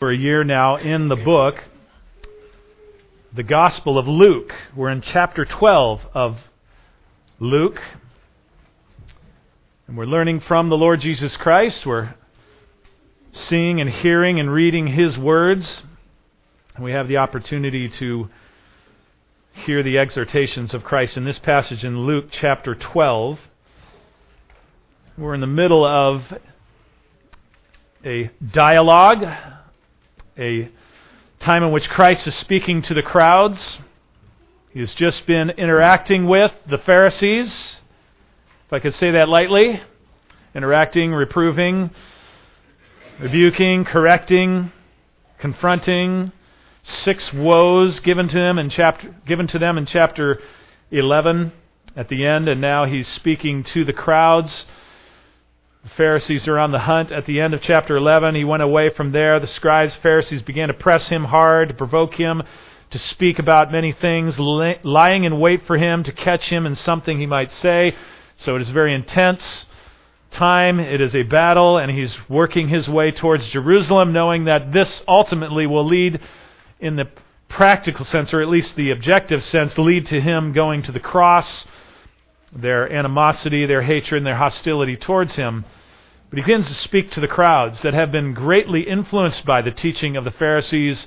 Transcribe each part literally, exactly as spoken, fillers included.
For a year now in the book, the Gospel of Luke. We're in chapter twelve of Luke. And we're learning from the Lord Jesus Christ. We're seeing and hearing and reading His words. And we have the opportunity to hear the exhortations of Christ in this passage in Luke chapter twelve. We're in the middle of a dialogue, a time in which Christ is speaking to the crowds. He has just been interacting with the Pharisees, if I could say that lightly. Interacting, reproving, rebuking, correcting, confronting. Six woes given to him in chapter given to them in chapter eleven at the end, and now he's speaking to the crowds. The Pharisees are on the hunt at the end of chapter eleven. He went away from there. The scribes, Pharisees began to press him hard, to provoke him to speak about many things, li- lying in wait for him to catch him in something he might say. So it is very intense time. It is a battle, and he's working his way towards Jerusalem, knowing that this ultimately will lead, in the practical sense, or at least the objective sense, lead to him going to the cross. Their animosity, their hatred, and their hostility towards him. But he begins to speak to the crowds that have been greatly influenced by the teaching of the Pharisees.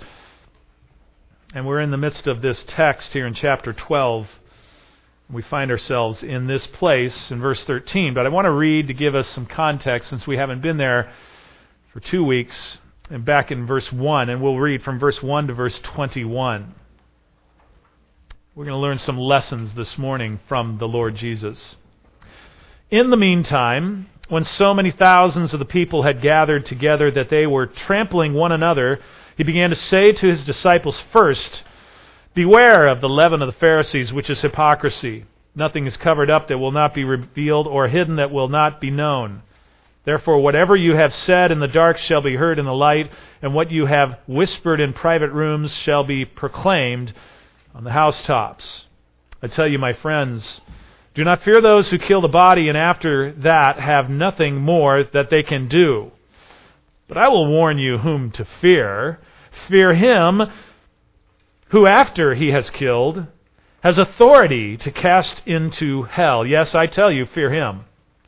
And we're in the midst of this text here in chapter twelve. We find ourselves in this place in verse thirteen. But I want to read to give us some context, since we haven't been there for two weeks, and back in verse one. And we'll read from verse one to verse twenty-one. We're going to learn some lessons this morning from the Lord Jesus. In the meantime, when so many thousands of the people had gathered together that they were trampling one another, he began to say to his disciples first, "Beware of the leaven of the Pharisees, which is hypocrisy. Nothing is covered up that will not be revealed, or hidden that will not be known. Therefore, whatever you have said in the dark shall be heard in the light, and what you have whispered in private rooms shall be proclaimed on the housetops. I tell you, my friends, do not fear those who kill the body and after that have nothing more that they can do. But I will warn you whom to fear. Fear him who, after he has killed, has authority to cast into hell. Yes, I tell you, fear him.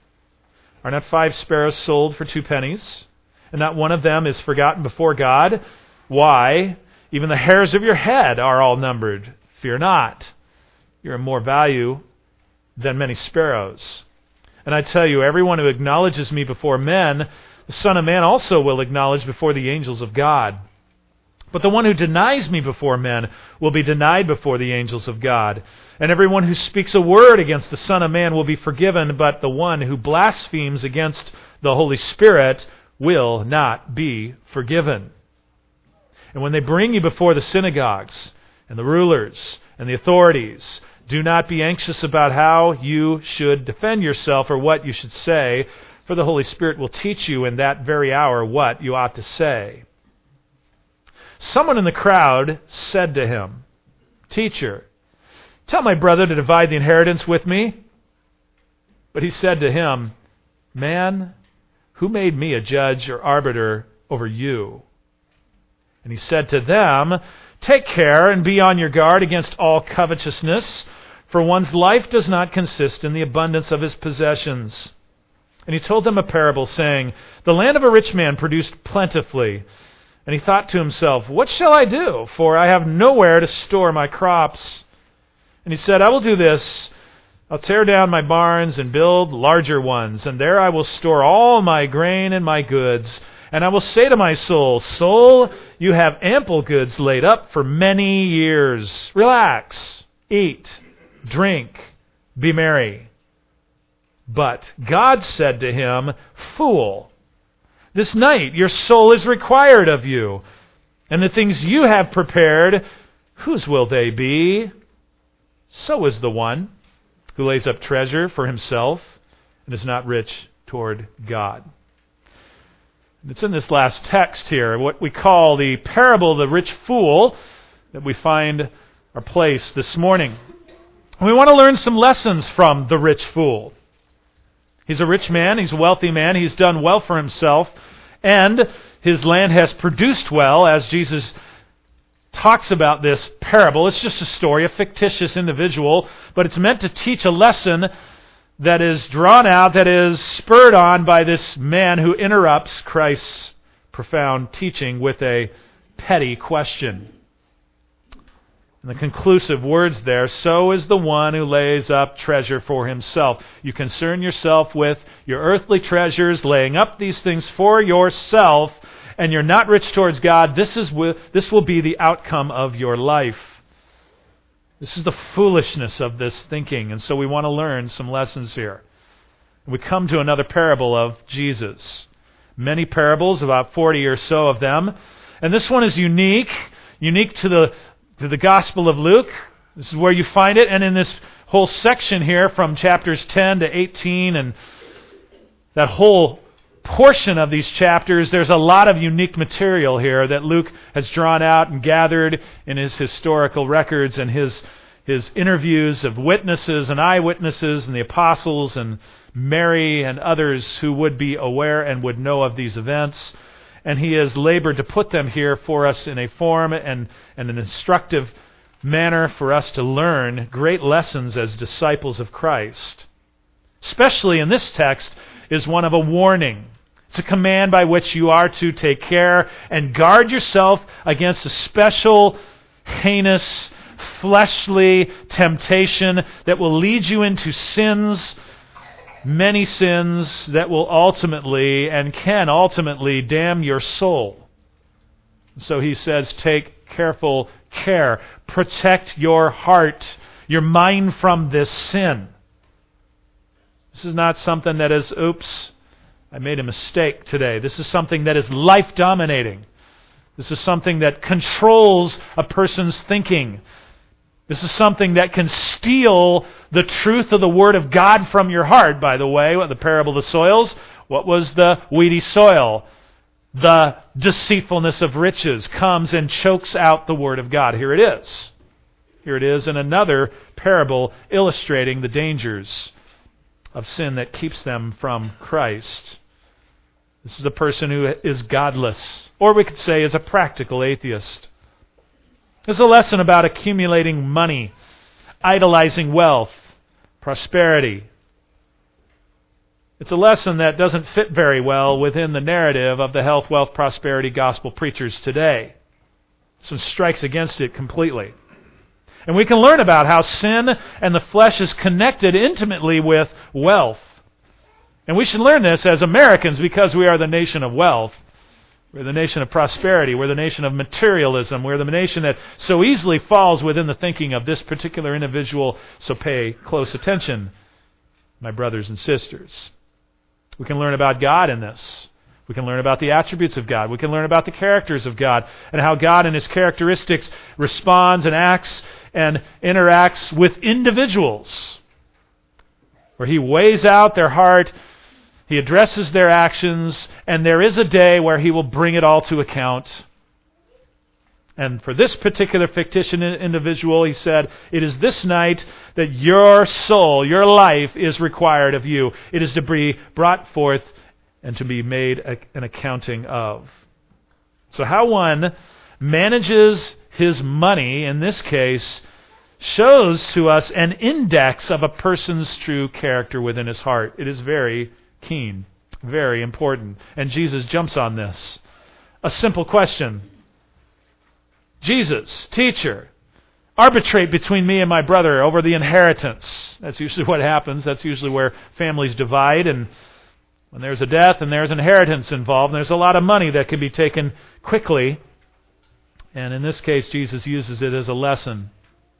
Are not five sparrows sold for two pennies, and not one of them is forgotten before God? Why, even the hairs of your head are all numbered. Fear not. You are of more value than many sparrows. And I tell you, everyone who acknowledges me before men, the Son of Man also will acknowledge before the angels of God. But the one who denies me before men will be denied before the angels of God. And everyone who speaks a word against the Son of Man will be forgiven, but the one who blasphemes against the Holy Spirit will not be forgiven. And when they bring you before the synagogues and the rulers and the authorities, do not be anxious about how you should defend yourself or what you should say, for the Holy Spirit will teach you in that very hour what you ought to say." Someone in the crowd said to him, "Teacher, tell my brother to divide the inheritance with me." But he said to him, "Man, who made me a judge or arbiter over you?" And he said to them, "Take care and be on your guard against all covetousness, for one's life does not consist in the abundance of his possessions." And he told them a parable, saying, "The land of a rich man produced plentifully. And he thought to himself, 'What shall I do? For I have nowhere to store my crops.' And he said, 'I will do this. I'll tear down my barns and build larger ones, and there I will store all my grain and my goods. And I will say to my soul, Soul, you have ample goods laid up for many years. Relax, eat, drink, be merry.' But God said to him, 'Fool, this night your soul is required of you. And the things you have prepared, whose will they be? So is the one who lays up treasure for himself and is not rich toward God.'" It's in this last text here, what we call the parable of the rich fool, that we find our place this morning. We want to learn some lessons from the rich fool. He's a rich man, he's a wealthy man, he's done well for himself, and his land has produced well, as Jesus talks about this parable. It's just a story, a fictitious individual, but it's meant to teach a lesson that is drawn out, that is spurred on by this man who interrupts Christ's profound teaching with a petty question. And the conclusive words there, so is the one who lays up treasure for himself. You concern yourself with your earthly treasures, laying up these things for yourself, and you're not rich towards God. This is this will be the outcome of your life. This is the foolishness of this thinking, and so we want to learn some lessons here. We come to another parable of Jesus. Many parables, about forty or so of them, and this one is unique, unique to the to the Gospel of Luke. This is where you find it, and in this whole section here from chapters ten to eighteen, and that whole portion of these chapters, there's a lot of unique material here that Luke has drawn out and gathered in his historical records and his his interviews of witnesses and eyewitnesses and the apostles and Mary and others who would be aware and would know of these events. And he has labored to put them here for us in a form and, and an instructive manner for us to learn great lessons as disciples of Christ. Especially in this text is one of a warning. It's a command by which you are to take care and guard yourself against a special, heinous, fleshly temptation that will lead you into sins, many sins that will ultimately and can ultimately damn your soul. So he says, take careful care. Protect your heart, your mind from this sin. This is not something that is, oops, I made a mistake today. This is something that is life-dominating. This is something that controls a person's thinking. This is something that can steal the truth of the Word of God from your heart, by the way. The parable of the soils. What was the weedy soil? The deceitfulness of riches comes and chokes out the Word of God. Here it is. Here it is in another parable illustrating the dangers of sin that keeps them from Christ. This is a person who is godless, or we could say is a practical atheist. This is a lesson about accumulating money, idolizing wealth, prosperity. It's a lesson that doesn't fit very well within the narrative of the health, wealth, prosperity gospel preachers today. This one strikes against it completely. And we can learn about how sin and the flesh is connected intimately with wealth. And we should learn this as Americans because we are the nation of wealth. We're the nation of prosperity. We're the nation of materialism. We're the nation that so easily falls within the thinking of this particular individual. So pay close attention, my brothers and sisters. We can learn about God in this. We can learn about the attributes of God. We can learn about the characters of God and how God in His characteristics responds and acts and interacts with individuals, where He weighs out their heart, He addresses their actions, and there is a day where He will bring it all to account. And for this particular fictitious individual, He said, it is this night that your soul, your life is required of you. It is to be brought forth and to be made an accounting of. So how one manages his money, in this case, shows to us an index of a person's true character within his heart. It is very keen, very important. And Jesus jumps on this. A simple question. Jesus, teacher, arbitrate between me and my brother over the inheritance. That's usually what happens. That's usually where families divide, and when there's a death and there's inheritance involved, there's a lot of money that can be taken quickly. And in this case, Jesus uses it as a lesson.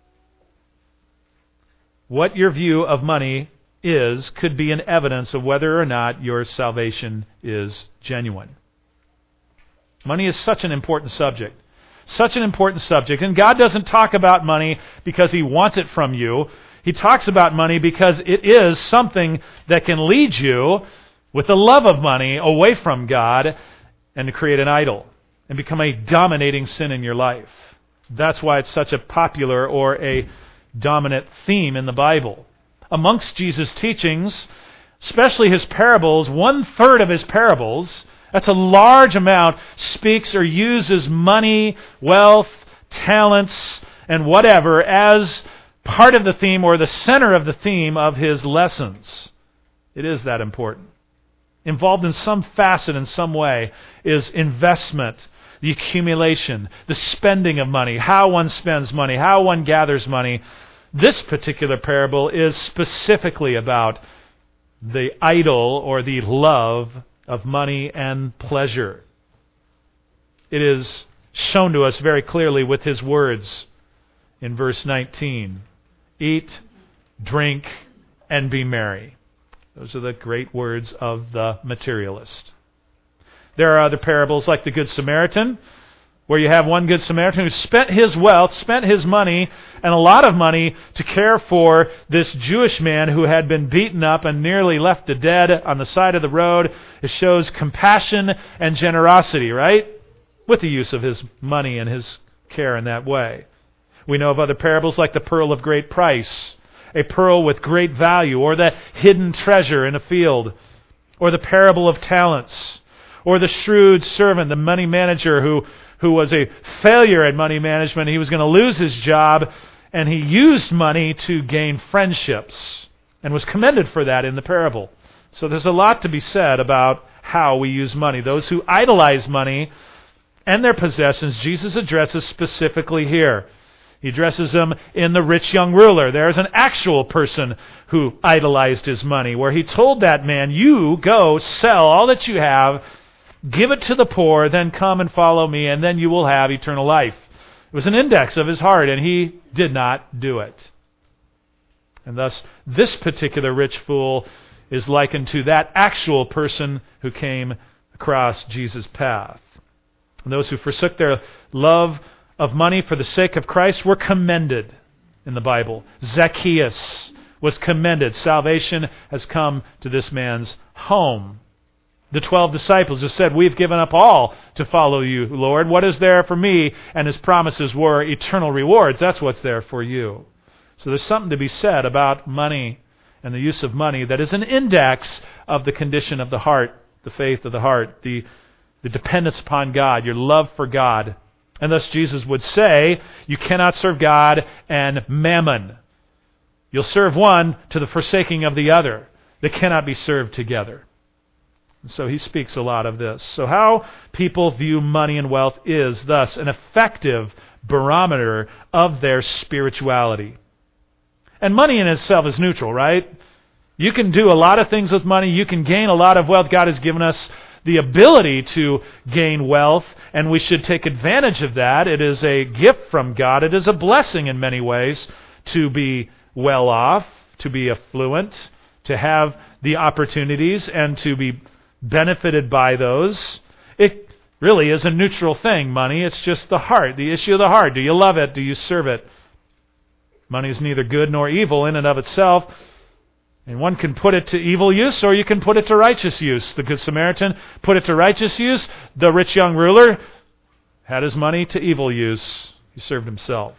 What your view of money is could be an evidence of whether or not your salvation is genuine. Money is such an important subject. Such an important subject. And God doesn't talk about money because He wants it from you. He talks about money because it is something that can lead you with the love of money away from God and to create an idol and become a dominating sin in your life. That's why it's such a popular or a dominant theme in the Bible. Amongst Jesus' teachings, especially His parables, one third of His parables, That's a large amount, speaks or uses money, wealth, talents, and whatever as part of the theme or the center of the theme of his lessons. It is that important. Involved in some facet in some way is investment, the accumulation, the spending of money, how one spends money, how one gathers money. This particular parable is specifically about the idol or the love of money and pleasure. It is shown to us very clearly with his words in verse nineteen. Eat, drink, and be merry. Those are the great words of the materialist. There are other parables like the Good Samaritan, where you have one Good Samaritan who spent his wealth, spent his money, and a lot of money to care for this Jewish man who had been beaten up and nearly left to dead on the side of the road. It shows compassion and generosity, right? With the use of his money and his care in that way. We know of other parables like the pearl of great price, a pearl with great value, or the hidden treasure in a field, or the parable of talents, or the shrewd servant, the money manager who, who was a failure at money management. He was going to lose his job, and he used money to gain friendships, and was commended for that in the parable. So there's a lot to be said about how we use money. Those who idolize money and their possessions, Jesus addresses specifically here. He addresses them in the rich young ruler. There's an actual person who idolized his money, where he told that man, you go sell all that you have, give it to the poor, then come and follow me, and then you will have eternal life. It was an index of his heart, and he did not do it. And thus, this particular rich fool is likened to that actual person who came across Jesus' path. And those who forsook their love of money for the sake of Christ were commended in the Bible. Zacchaeus was commended. Salvation has come to this man's home. The twelve disciples who said, we've given up all to follow you, Lord. What is there for me? And his promises were eternal rewards. That's what's there for you. So there's something to be said about money and the use of money that is an index of the condition of the heart, the faith of the heart, the, the dependence upon God, your love for God. And thus Jesus would say, you cannot serve God and mammon. You'll serve one to the forsaking of the other. They cannot be served together. And so he speaks a lot of this. So how people view money and wealth is thus an effective barometer of their spirituality. And money in itself is neutral, right? You can do a lot of things with money. You can gain a lot of wealth. God has given us the ability to gain wealth, and we should take advantage of that. It is a gift from God. It is a blessing in many ways to be well off, to be affluent, to have the opportunities and to be benefited by those. It really is a neutral thing, money. It's just the heart, the issue of the heart. Do you love it? Do you serve it? Money is neither good nor evil in and of itself. And one can put it to evil use, or you can put it to righteous use. The Good Samaritan put it to righteous use. The rich young ruler had his money to evil use. He served himself.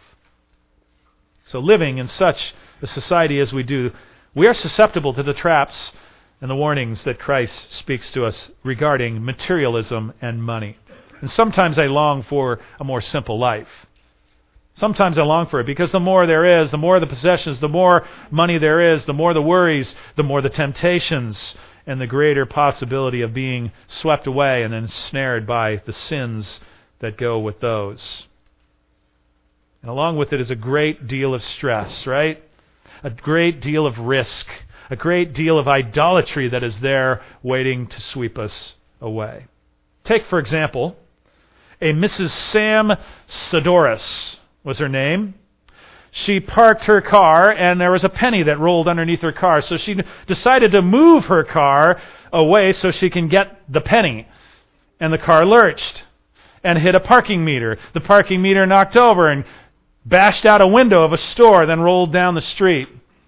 So living in such a society as we do, we are susceptible to the traps and the warnings that Christ speaks to us regarding materialism and money. And sometimes I long for a more simple life. Sometimes I long for it because the more there is, the more the possessions, the more money there is, the more the worries, the more the temptations, and the greater possibility of being swept away and ensnared by the sins that go with those. And along with it is a great deal of stress, right? A great deal of risk, a great deal of idolatry that is there waiting to sweep us away. Take, for example, a Missus Sam Sadoris was her name. She parked her car, and there was a penny that rolled underneath her car. So she decided to move her car away so she can get the penny. And the car lurched and hit a parking meter. The parking meter knocked over and bashed out a window of a store, then rolled down the street.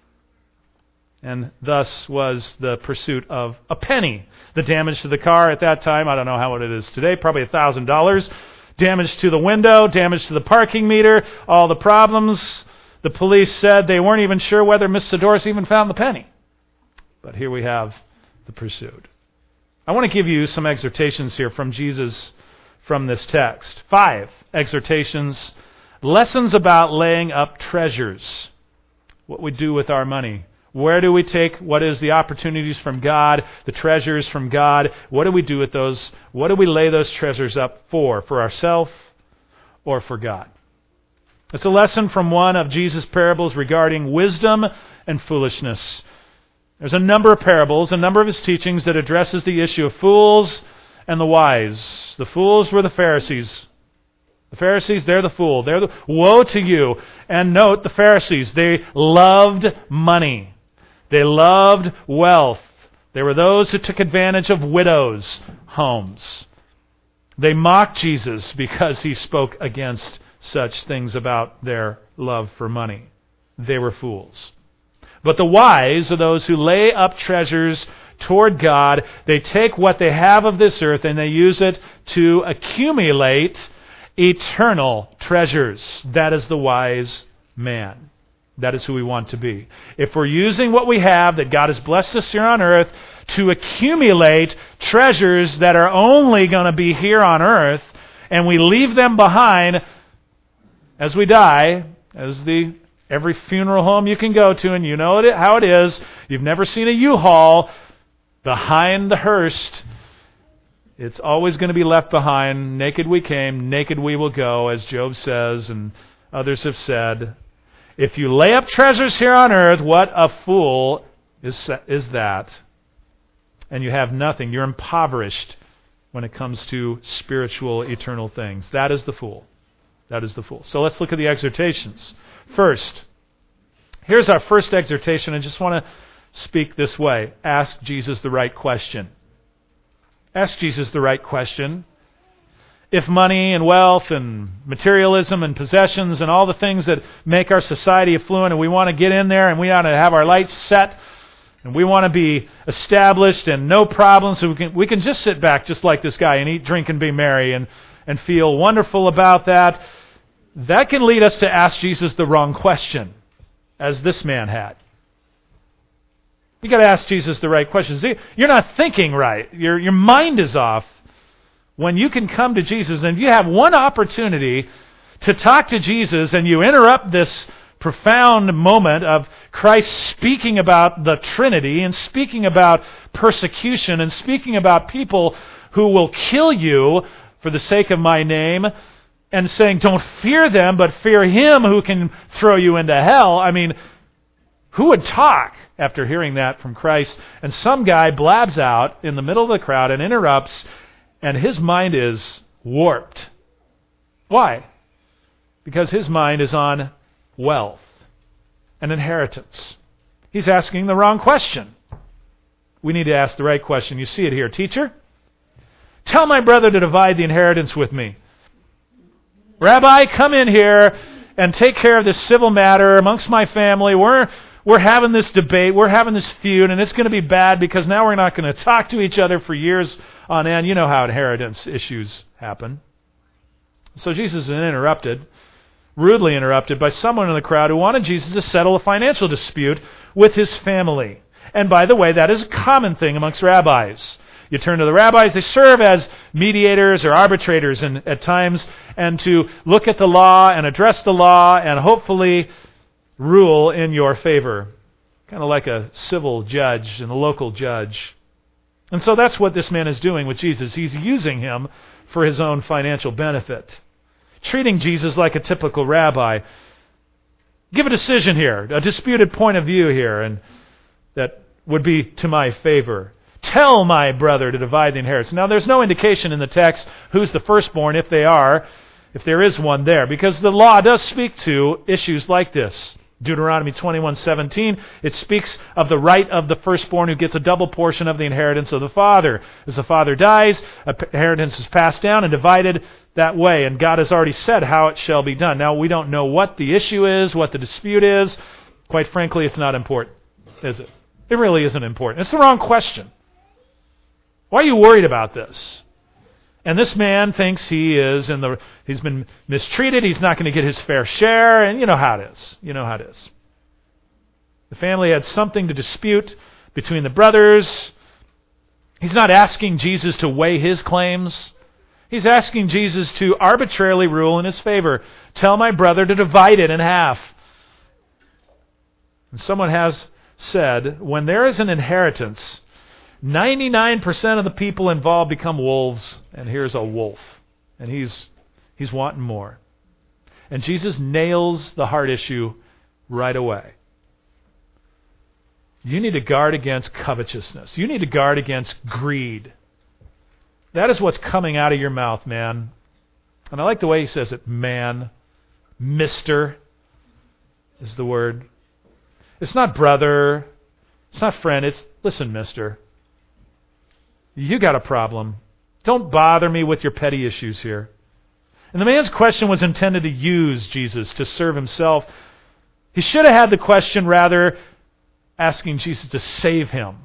And thus was the pursuit of a penny. The damage to the car at that time, I don't know how it is today, probably one thousand dollars. Damage to the window, damage to the parking meter, all the problems. The police said they weren't even sure whether Miss Sadoris even found the penny. But here we have the pursuit. I want to give you some exhortations here from Jesus from this text. Five exhortations, lessons about laying up treasures, what we do with our money. Where do we take what is the opportunities from God, the treasures from God? What do we do with those? What do we lay those treasures up for? For ourselves or for God? It's a lesson from one of Jesus' parables regarding wisdom and foolishness. There's a number of parables, a number of his teachings that addresses the issue of fools and the wise. The fools were the Pharisees. The Pharisees, they're the fool. They're the woe to you. And note the Pharisees, they loved money. They loved wealth. They were those who took advantage of widows' homes. They mocked Jesus because he spoke against such things about their love for money. They were fools. But the wise are those who lay up treasures toward God. They take what they have of this earth and they use it to accumulate eternal treasures. That is the wise man. That is who we want to be. If we're using what we have that God has blessed us here on earth to accumulate treasures that are only going to be here on earth, and we leave them behind as we die, as the every funeral home you can go to, and you know it, how it is. You've never seen a U-Haul behind the hearse. It's always going to be left behind. Naked we came, naked we will go, as Job says, and others have said. If you lay up treasures here on earth, what a fool is, is that? And you have nothing. You're impoverished when it comes to spiritual, eternal things. That is the fool. That is the fool. So let's look at the exhortations. First, here's our first exhortation. I just want to speak this way. Ask Jesus the right question. Ask Jesus the right question. If money and wealth and materialism and possessions and all the things that make our society affluent, and we want to get in there and we want to have our lights set and we want to be established and no problems, so we can we can just sit back just like this guy and eat, drink, and be merry and, and feel wonderful about that, that can lead us to ask Jesus the wrong question, as this man had. You got to ask Jesus the right questions. You're not thinking right. Your your mind is off. When you can come to Jesus and you have one opportunity to talk to Jesus and you interrupt this profound moment of Christ speaking about the Trinity and speaking about persecution and speaking about people who will kill you for the sake of my name, and saying, don't fear them, but fear him who can throw you into hell. I mean, who would talk after hearing that from Christ? And some guy blabs out in the middle of the crowd and interrupts, and his mind is warped. Why? Because his mind is on wealth and inheritance. He's asking the wrong question. We need to ask the right question. You see it here. Teacher, tell my brother to divide the inheritance with me. Rabbi, come in here and take care of this civil matter amongst my family. We're we're having this debate, we're having this feud, and it's going to be bad because now we're not going to talk to each other for years on end. You know how inheritance issues happen. So Jesus is interrupted, rudely interrupted, by someone in the crowd who wanted Jesus to settle a financial dispute with his family. And by the way, that is a common thing amongst rabbis. You turn to the rabbis, they serve as mediators or arbitrators in, at times, and to look at the law and address the law and hopefully rule in your favor. Kind of like a civil judge and a local judge. And so that's what this man is doing with Jesus. He's using him for his own financial benefit. Treating Jesus like a typical rabbi. Give a decision here, a disputed point of view here, and that would be to my favor. Tell my brother to divide the inheritance. Now, there's no indication in the text who's the firstborn, if they are, if there is one there, because the law does speak to issues like this. Deuteronomy twenty-one seventeen, it speaks of the right of the firstborn who gets a double portion of the inheritance of the father. As the father dies, inheritance is passed down and divided that way, and God has already said how it shall be done. Now, we don't know what the issue is, what the dispute is. Quite frankly, it's not important, is it? It really isn't important. It's the wrong question. Why are you worried about this? And this man thinks he is in the he's been mistreated, he's not going to get his fair share, and you know how it is. You know how it is. The family had something to dispute between the brothers. He's not asking Jesus to weigh his claims. He's asking Jesus to arbitrarily rule in his favor. Tell my brother to divide it in half. And someone has said, when there is an inheritance, ninety-nine percent of the people involved become wolves, and here's a wolf. And he's he's wanting more. And Jesus nails the heart issue right away. You need to guard against covetousness. You need to guard against greed. That is what's coming out of your mouth, man. And I like the way he says it, man. Mister is the word. It's not brother. It's not friend. It's, listen, mister. You got a problem. Don't bother me with your petty issues here. And the man's question was intended to use Jesus to serve himself. He should have had the question rather asking Jesus to save him.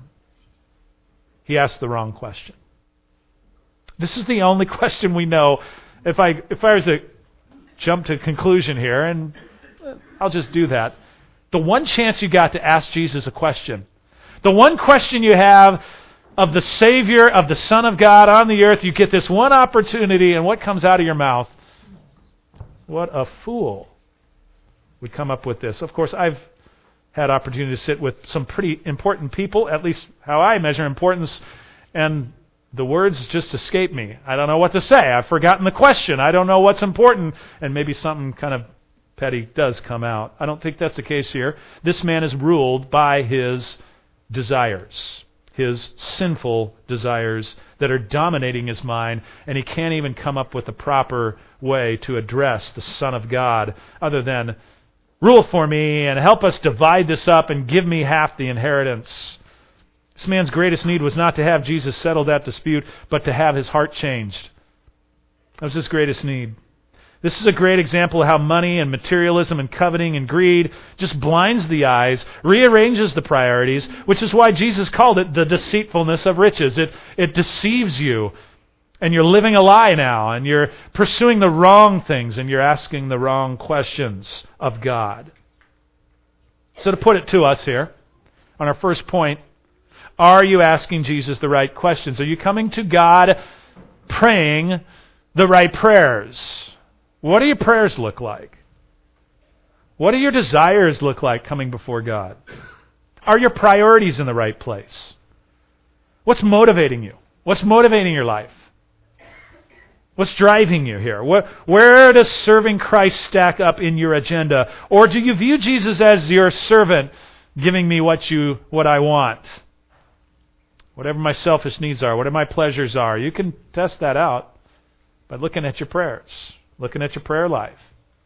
He asked the wrong question. This is the only question we know. If I if I was to jump to a conclusion here, and I'll just do that. The one chance you got to ask Jesus a question, the one question you have of the Savior, of the Son of God on the earth, you get this one opportunity, and what comes out of your mouth? What a fool would come up with this. Of course, I've had opportunity to sit with some pretty important people, at least how I measure importance, and the words just escape me. I don't know what to say. I've forgotten the question. I don't know what's important, and maybe something kind of petty does come out. I don't think that's the case here. This man is ruled by his desires, his sinful desires that are dominating his mind, and he can't even come up with a proper way to address the Son of God other than, rule for me and help us divide this up and give me half the inheritance. This man's greatest need was not to have Jesus settle that dispute, but to have his heart changed. That was his greatest need. This is a great example of how money and materialism and coveting and greed just blinds the eyes, rearranges the priorities, which is why Jesus called it the deceitfulness of riches. It, it deceives you, and you're living a lie now, and you're pursuing the wrong things, and you're asking the wrong questions of God. So to put it to us here, on our first point, are you asking Jesus the right questions? Are you coming to God praying the right prayers? What do your prayers look like? What do your desires look like coming before God? Are your priorities in the right place? What's motivating you? What's motivating your life? What's driving you here? Where, where does serving Christ stack up in your agenda? Or do you view Jesus as your servant, giving me what you what I want? Whatever my selfish needs are, whatever my pleasures are. You can test that out by looking at your prayers, looking at your prayer life.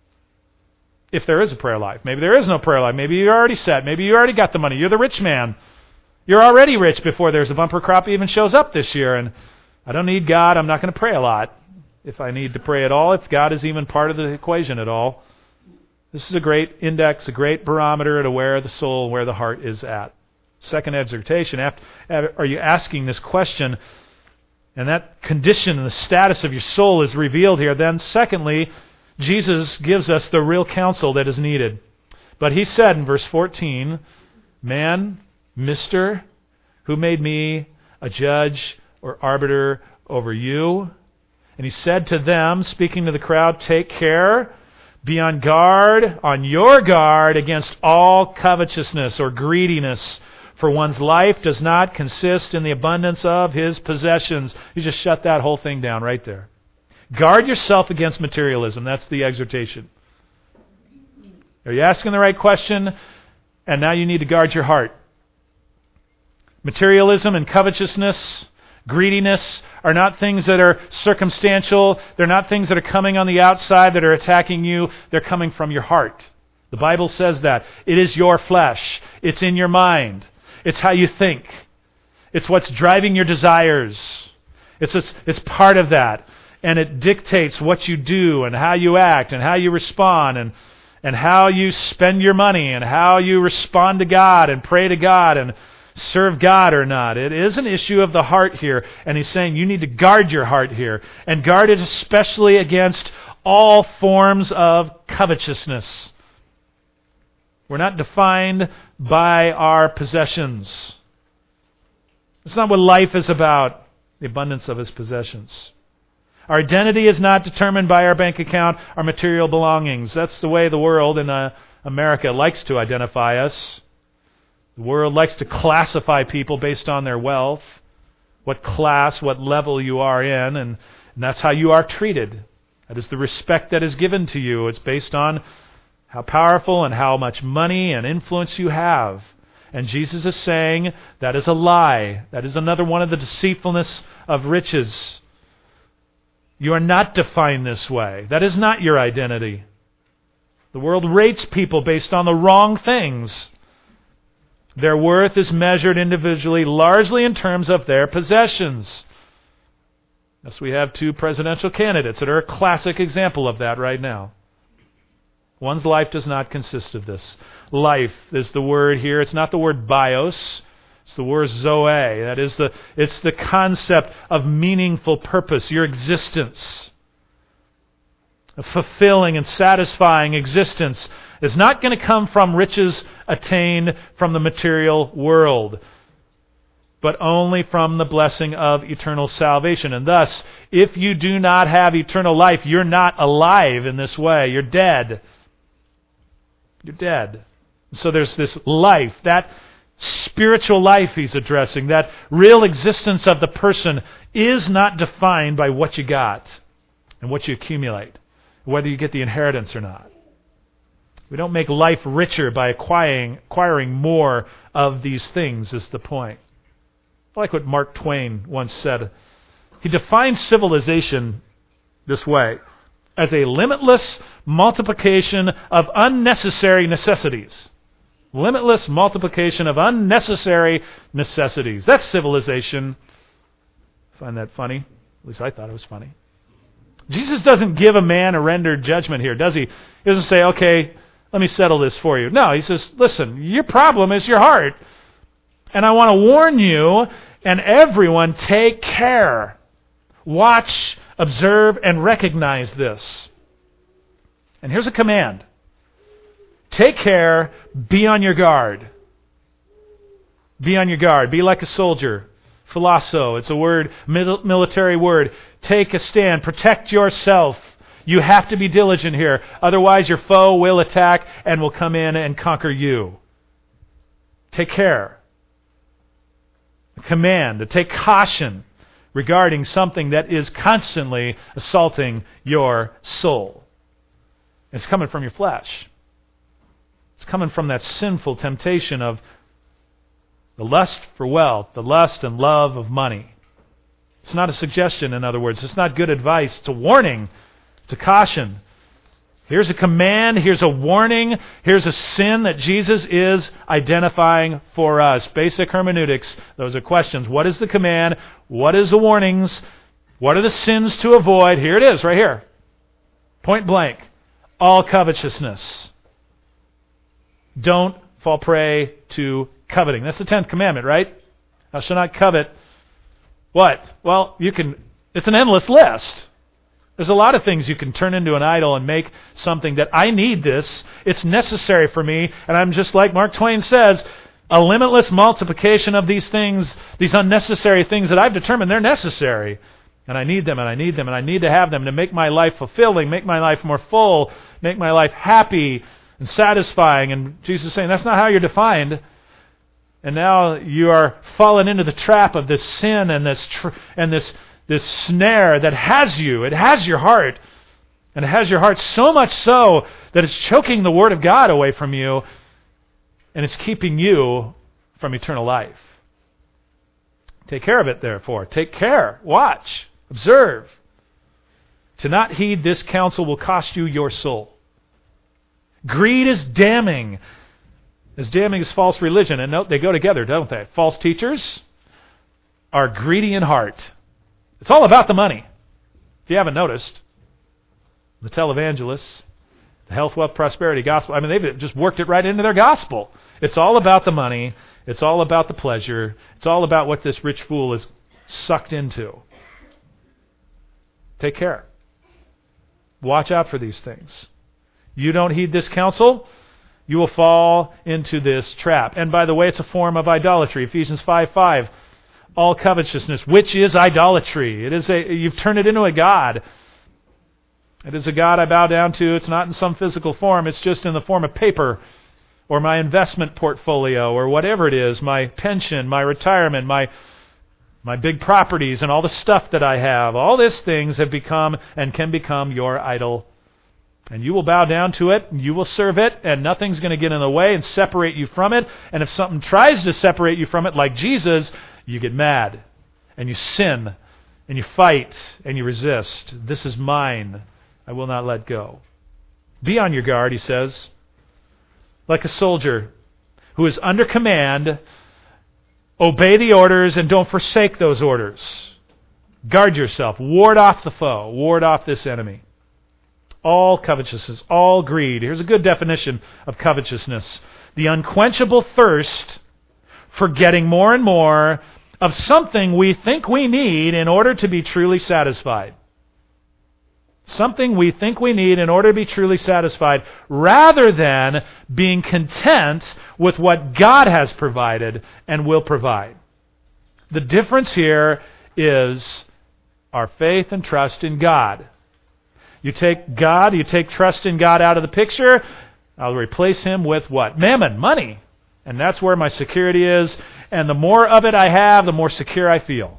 If there is a prayer life. Maybe there is no prayer life. Maybe you're already set. Maybe you already got the money. You're the rich man. You're already rich before there's a bumper crop even shows up this year. And I don't need God. I'm not going to pray a lot. If I need to pray at all, if God is even part of the equation at all. This is a great index, a great barometer to where the soul, where the heart is at. Second exhortation, after, are you asking this question, and that condition and the status of your soul is revealed here. Then secondly, Jesus gives us the real counsel that is needed. But he said in verse fourteen, man, mister, who made me a judge or arbiter over you? And he said to them, speaking to the crowd, take care, be on guard, on your guard against all covetousness or greediness, for one's life does not consist in the abundance of his possessions. You just shut that whole thing down right there. Guard yourself against materialism. That's the exhortation. Are you asking the right question? And now you need to guard your heart. Materialism and covetousness, greediness are not things that are circumstantial. They're not things that are coming on the outside that are attacking you. They're coming from your heart. The Bible says that. It is your flesh. It's in your mind. It's how you think. It's what's driving your desires. It's a, it's part of that. And it dictates what you do and how you act and how you respond and, and how you spend your money and how you respond to God and pray to God and serve God or not. It is an issue of the heart here. And he's saying you need to guard your heart here. And guard it especially against all forms of covetousness. We're not defined by our possessions. It's not what life is about, the abundance of his possessions. Our identity is not determined by our bank account, our material belongings. That's the way the world in uh, America likes to identify us. The world likes to classify people based on their wealth, what class, what level you are in, and, and that's how you are treated. That is the respect that is given to you. It's based on how powerful and how much money and influence you have. And Jesus is saying that is a lie. That is another one of the deceitfulness of riches. You are not defined this way. That is not your identity. The world rates people based on the wrong things. Their worth is measured individually, largely in terms of their possessions. Thus, we have two presidential candidates that are a classic example of that right now. One's life does not consist of this. Life is the word here. It's not the word bios. It's the word zoe. That is the, it's the concept of meaningful purpose, your existence. A fulfilling and satisfying existence is not going to come from riches attained from the material world, but only from the blessing of eternal salvation. And thus, if you do not have eternal life, you're not alive in this way. You're dead. You're dead. So there's this life, that spiritual life he's addressing, that real existence of the person is not defined by what you got and what you accumulate, whether you get the inheritance or not. We don't make life richer by acquiring, acquiring more of these things, is the point. I like what Mark Twain once said. He defined civilization this way: as a limitless multiplication of unnecessary necessities. Limitless multiplication of unnecessary necessities. That's civilization. I find that funny. At least I thought it was funny. Jesus doesn't give a man a rendered judgment here, does he? He doesn't say, okay, let me settle this for you. No, he says, listen, your problem is your heart. And I want to warn you and everyone, take care. Watch, observe, and recognize this. And here's a command. Take care, be on your guard. Be on your guard. Be like a soldier. Philoso, it's a word, military word. Take a stand. Protect yourself. You have to be diligent here. Otherwise your foe will attack and will come in and conquer you. Take care. A command to take caution regarding something that is constantly assaulting your soul. It's coming from your flesh. It's coming from that sinful temptation of the lust for wealth, the lust and love of money. It's not a suggestion, in other words. It's not good advice. It's a warning. It's a caution. Here's a command. Here's a warning. Here's a sin that Jesus is identifying for us. Basic hermeneutics. Those are questions. What is the command? What is the warnings? What are the sins to avoid? Here it is, right here. Point blank. All covetousness. Don't fall prey to coveting. That's the tenth commandment, right? Thou shalt not covet. What? Well, you can. It's an endless list. There's a lot of things you can turn into an idol and make something that I need this. It's necessary for me. And I'm just like Mark Twain says, a limitless multiplication of these things, these unnecessary things that I've determined they're necessary. And I need them, and I need them, and I need to have them to make my life fulfilling, make my life more full, make my life happy and satisfying. And Jesus is saying, that's not how you're defined. And now you are fallen into the trap of this sin and this tr- and this this snare that has you. It has your heart. And it has your heart so much so that it's choking the Word of God away from you, and it's keeping you from eternal life. Take care of it, therefore. Take care. Watch. Observe. To not heed this counsel will cost you your soul. Greed is damning. As damning as false religion. And note, they go together, don't they? False teachers are greedy in heart. It's all about the money. If you haven't noticed, the televangelists, the health, wealth, prosperity gospel, I mean, they've just worked it right into their gospel. It's all about the money. It's all about the pleasure. It's all about what this rich fool is sucked into. Take care. Watch out for these things. You don't heed this counsel, you will fall into this trap. And by the way, it's a form of idolatry. Ephesians five five. all covetousness, which is idolatry. It is a, you've turned it into a god. It is a god I bow down to. It's not in some physical form. It's just in the form of paper or my investment portfolio or whatever it is, my pension, my retirement, my my big properties and all the stuff that I have. All these things have become and can become your idol. And you will bow down to it, and you will serve it, and nothing's going to get in the way and separate you from it. And if something tries to separate you from it, like Jesus, you get mad, and you sin, and you fight, and you resist. This is mine. I will not let go. Be on your guard, he says, like a soldier who is under command. Obey the orders and don't forsake those orders. Guard yourself. Ward off the foe. Ward off this enemy. All covetousness, all greed. Here's a good definition of covetousness. The unquenchable thirst for getting more and more of something we think we need in order to be truly satisfied. Something we think we need in order to be truly satisfied, rather than being content with what God has provided and will provide. The difference here is our faith and trust in God. You take God, you take trust in God out of the picture, I'll replace Him with what? Mammon, money. And that's where my security is. And the more of it I have, the more secure I feel.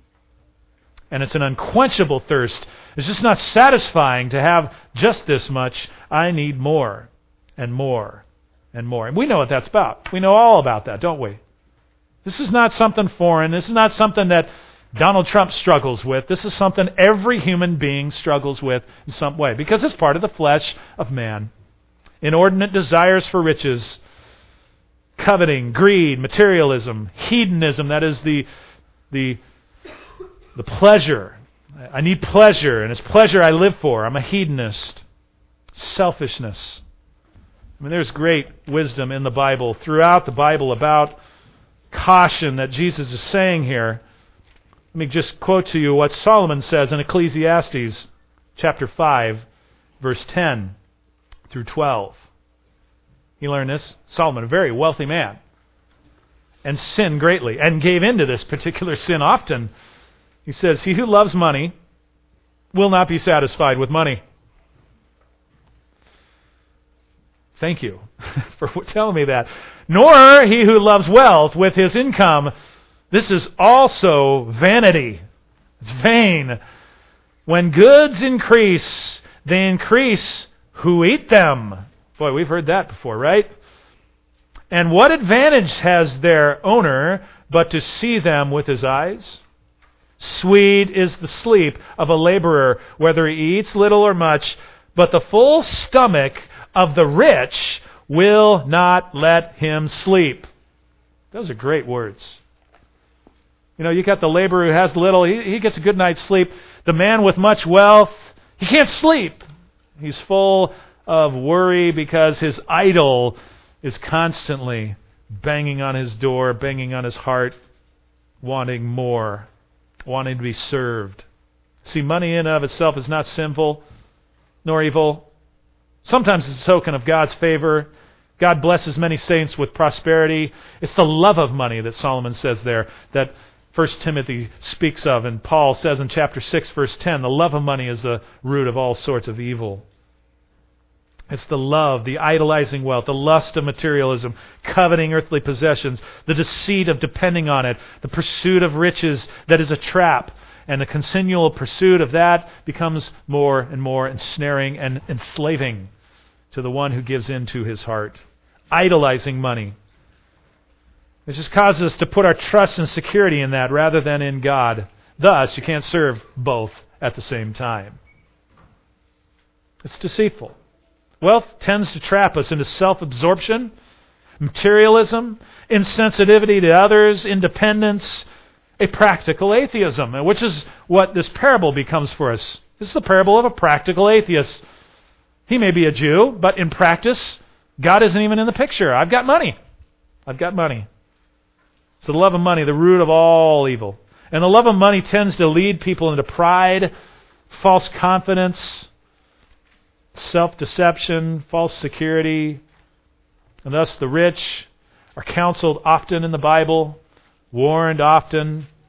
And it's an unquenchable thirst. It's just not satisfying to have just this much. I need more and more and more. And we know what that's about. We know all about that, don't we? This is not something foreign. This is not something that Donald Trump struggles with. This is something every human being struggles with in some way, because it's part of the flesh of man. Inordinate desires for riches, coveting, greed, materialism, hedonism, that is the the the pleasure. I need pleasure, and it's pleasure I live for. I'm a hedonist. Selfishness. I mean, there's great wisdom in the Bible, throughout the Bible, about caution that Jesus is saying here. Let me just quote to you what Solomon says in Ecclesiastes chapter five, verse ten through twelve. You learn this? Solomon, a very wealthy man, and sinned greatly, and gave in to this particular sin often. He says, "He who loves money will not be satisfied with money." Thank you for telling me that. "Nor he who loves wealth with his income. This is also vanity." It's vain. "When goods increase, they increase who eat them." Boy, we've heard that before, right? "And what advantage has their owner but to see them with his eyes? Sweet is the sleep of a laborer, whether he eats little or much, but the full stomach of the rich will not let him sleep." Those are great words. You know, you got the laborer who has little, he, he gets a good night's sleep. The man with much wealth, he can't sleep. He's full of worry because his idol is constantly banging on his door, banging on his heart, wanting more, wanting to be served. See, money in and of itself is not sinful nor evil. Sometimes it's a token of God's favor. God blesses many saints with prosperity. It's the love of money that Solomon says there, that First Timothy speaks of, and Paul says in chapter six, verse ten, the love of money is the root of all sorts of evil. It's the love, the idolizing wealth, the lust of materialism, coveting earthly possessions, the deceit of depending on it, the pursuit of riches that is a trap, and the continual pursuit of that becomes more and more ensnaring and enslaving to the one who gives in to his heart. Idolizing money. It just causes us to put our trust and security in that rather than in God. Thus, you can't serve both at the same time. It's deceitful. Wealth tends to trap us into self-absorption, materialism, insensitivity to others, independence, a practical atheism, which is what this parable becomes for us. This is the parable of a practical atheist. He may be a Jew, but in practice, God isn't even in the picture. I've got money. I've got money. So the love of money, the root of all evil. And the love of money tends to lead people into pride, false confidence, self-deception, false security. And thus the rich are counseled often in the Bible, warned often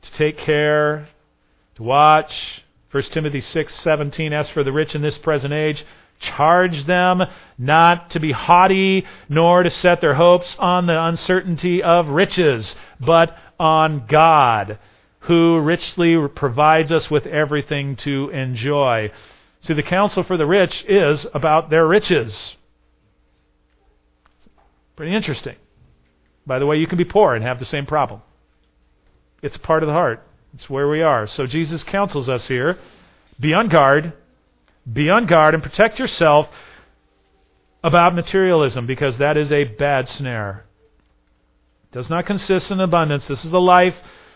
to take care, to watch. First Timothy six seventeen, as for the rich in this present age, charge them not to be haughty, nor to set their hopes on the uncertainty of riches, but on God, who richly provides us with everything to enjoy. See, the counsel for the rich is about their riches. Pretty interesting. By the way, you can be poor and have the same problem. It's a part of the heart. It's where we are. So Jesus counsels us here, be on guard, be on guard and protect yourself about materialism, because that is a bad snare. It does not consist in abundance. This is the life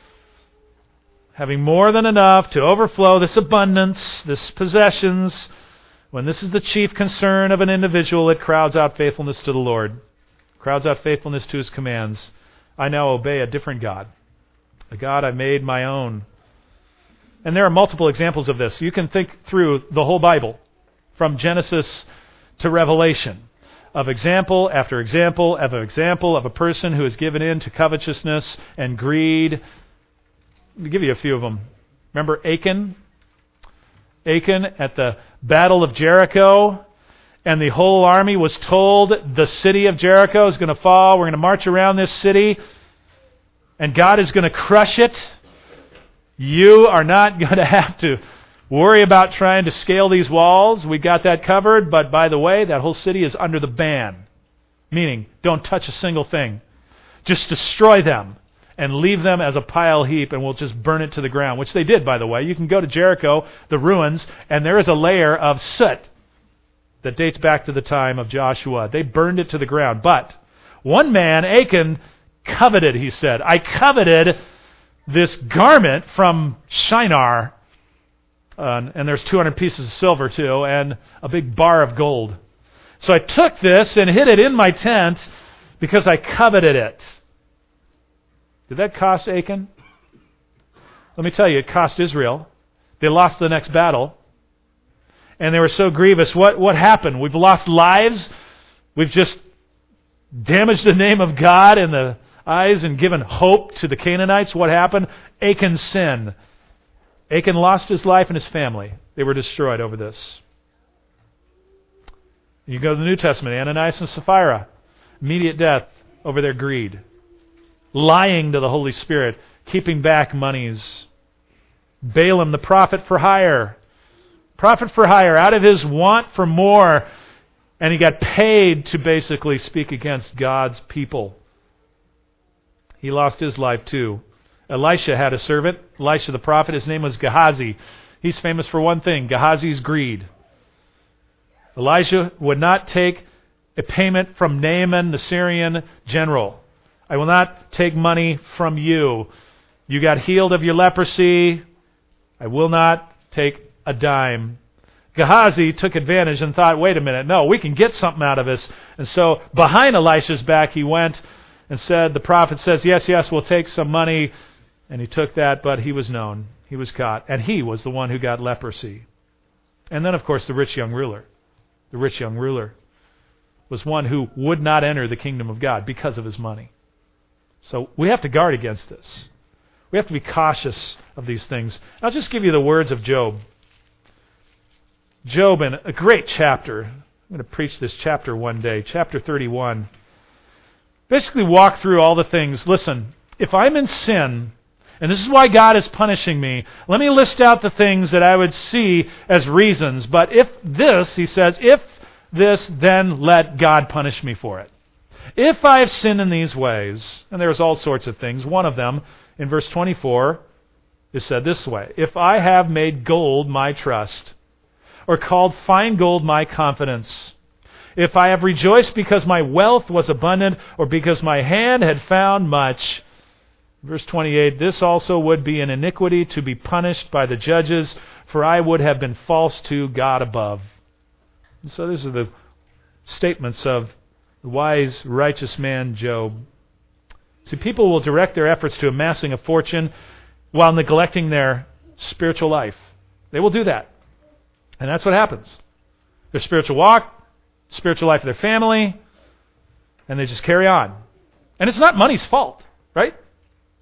having more than enough to overflow, this abundance, this possessions. When this is the chief concern of an individual, it crowds out faithfulness to the Lord, crowds out faithfulness to His commands. I now obey a different God, a God I made my own. And there are multiple examples of this. You can think through the whole Bible, from Genesis to Revelation, of example after example after example of a person who has given in to covetousness and greed. Let me give you a few of them. Remember Achan? Achan at the Battle of Jericho, and the whole army was told the city of Jericho is going to fall. We're going to march around this city, and God is going to crush it. You are not going to have to worry about trying to scale these walls. We got that covered, but by the way, that whole city is under the ban. Meaning, don't touch a single thing. Just destroy them and leave them as a pile heap, and we'll just burn it to the ground, which they did, by the way. You can go to Jericho, the ruins, and there is a layer of soot that dates back to the time of Joshua. They burned it to the ground. But one man, Achan, coveted, he said. I coveted this garment from Shinar, uh, and there's two hundred pieces of silver too, and a big bar of gold. So I took this and hid it in my tent because I coveted it. Did that cost Achan? Let me tell you, it cost Israel. They lost the next battle, and they were so grievous. What, what happened? We've lost lives. We've just damaged the name of God in the eyes and given hope to the Canaanites. What happened? Achan's sin. Achan lost his life and his family. They were destroyed over this. You go to the New Testament, Ananias and Sapphira, immediate death over their greed. Lying to the Holy Spirit, keeping back monies. Balaam, the prophet for hire. Prophet for hire, out of his want for more, and he got paid to basically speak against God's people. He lost his life too. Elisha had a servant, Elisha the prophet. His name was Gehazi. He's famous for one thing, Gehazi's greed. Elijah would not take a payment from Naaman, the Syrian general. I will not take money from you. You got healed of your leprosy. I will not take a dime. Gehazi took advantage and thought, wait a minute, no, we can get something out of this. And so behind Elisha's back he went and said, the prophet says, yes, yes, we'll take some money. And he took that, but he was known. He was caught. And he was the one who got leprosy. And then, of course, the rich young ruler. The rich young ruler was one who would not enter the kingdom of God because of his money. So we have to guard against this. We have to be cautious of these things. I'll just give you the words of Job. Job, in a great chapter. I'm going to preach this chapter one day, chapter thirty-one. Basically walk through all the things. Listen, if I'm in sin, and this is why God is punishing me, let me list out the things that I would see as reasons. But if this, he says, if this, then let God punish me for it. If I have sinned in these ways, and there's all sorts of things, one of them, in verse twenty-four, is said this way, if I have made gold my trust, or called fine gold my confidence, if I have rejoiced because my wealth was abundant, or because my hand had found much, verse twenty-eight, this also would be an iniquity to be punished by the judges, for I would have been false to God above. And so these are the statements of the wise, righteous man Job. See, people will direct their efforts to amassing a fortune while neglecting their spiritual life. They will do that. And that's what happens. Their spiritual walk, spiritual life of their family, and they just carry on. And it's not money's fault, right?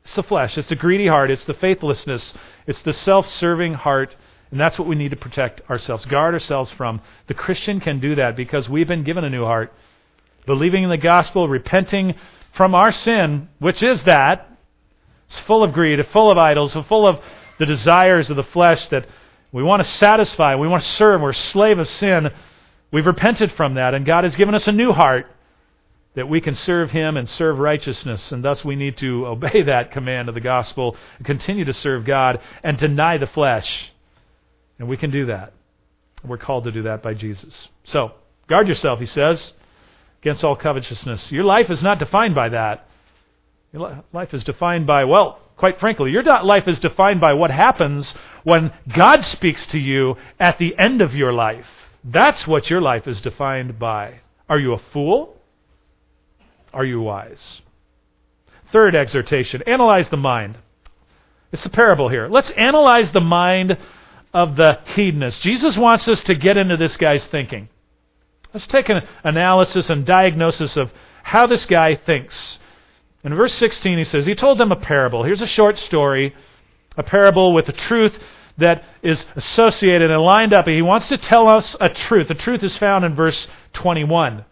It's the flesh. It's the greedy heart. It's the faithlessness. It's the self-serving heart. And that's what we need to protect ourselves, guard ourselves from. The Christian can do that because we've been given a new heart. Believing in the gospel, repenting from our sin, which is that. It's full of greed, full of idols, full of the desires of the flesh that we want to satisfy, we want to serve. We're a slave of sin. We've repented from that, and God has given us a new heart that we can serve Him and serve righteousness, and thus we need to obey that command of the gospel, and continue to serve God, and deny the flesh. And we can do that. We're called to do that by Jesus. So, guard yourself, he says, against all covetousness. Your life is not defined by that. Your life is defined by, well, quite frankly, your life is defined by what happens when God speaks to you at the end of your life. That's what your life is defined by. Are you a fool? Are you wise? Third exhortation, analyze the mind. It's a parable here. Let's analyze the mind of the hedonist. Jesus wants us to get into this guy's thinking. Let's take an analysis and diagnosis of how this guy thinks. In verse sixteen, he says, he told them a parable. Here's a short story, a parable with a truth that is associated and lined up. He wants to tell us a truth. The truth is found in verse twenty-one.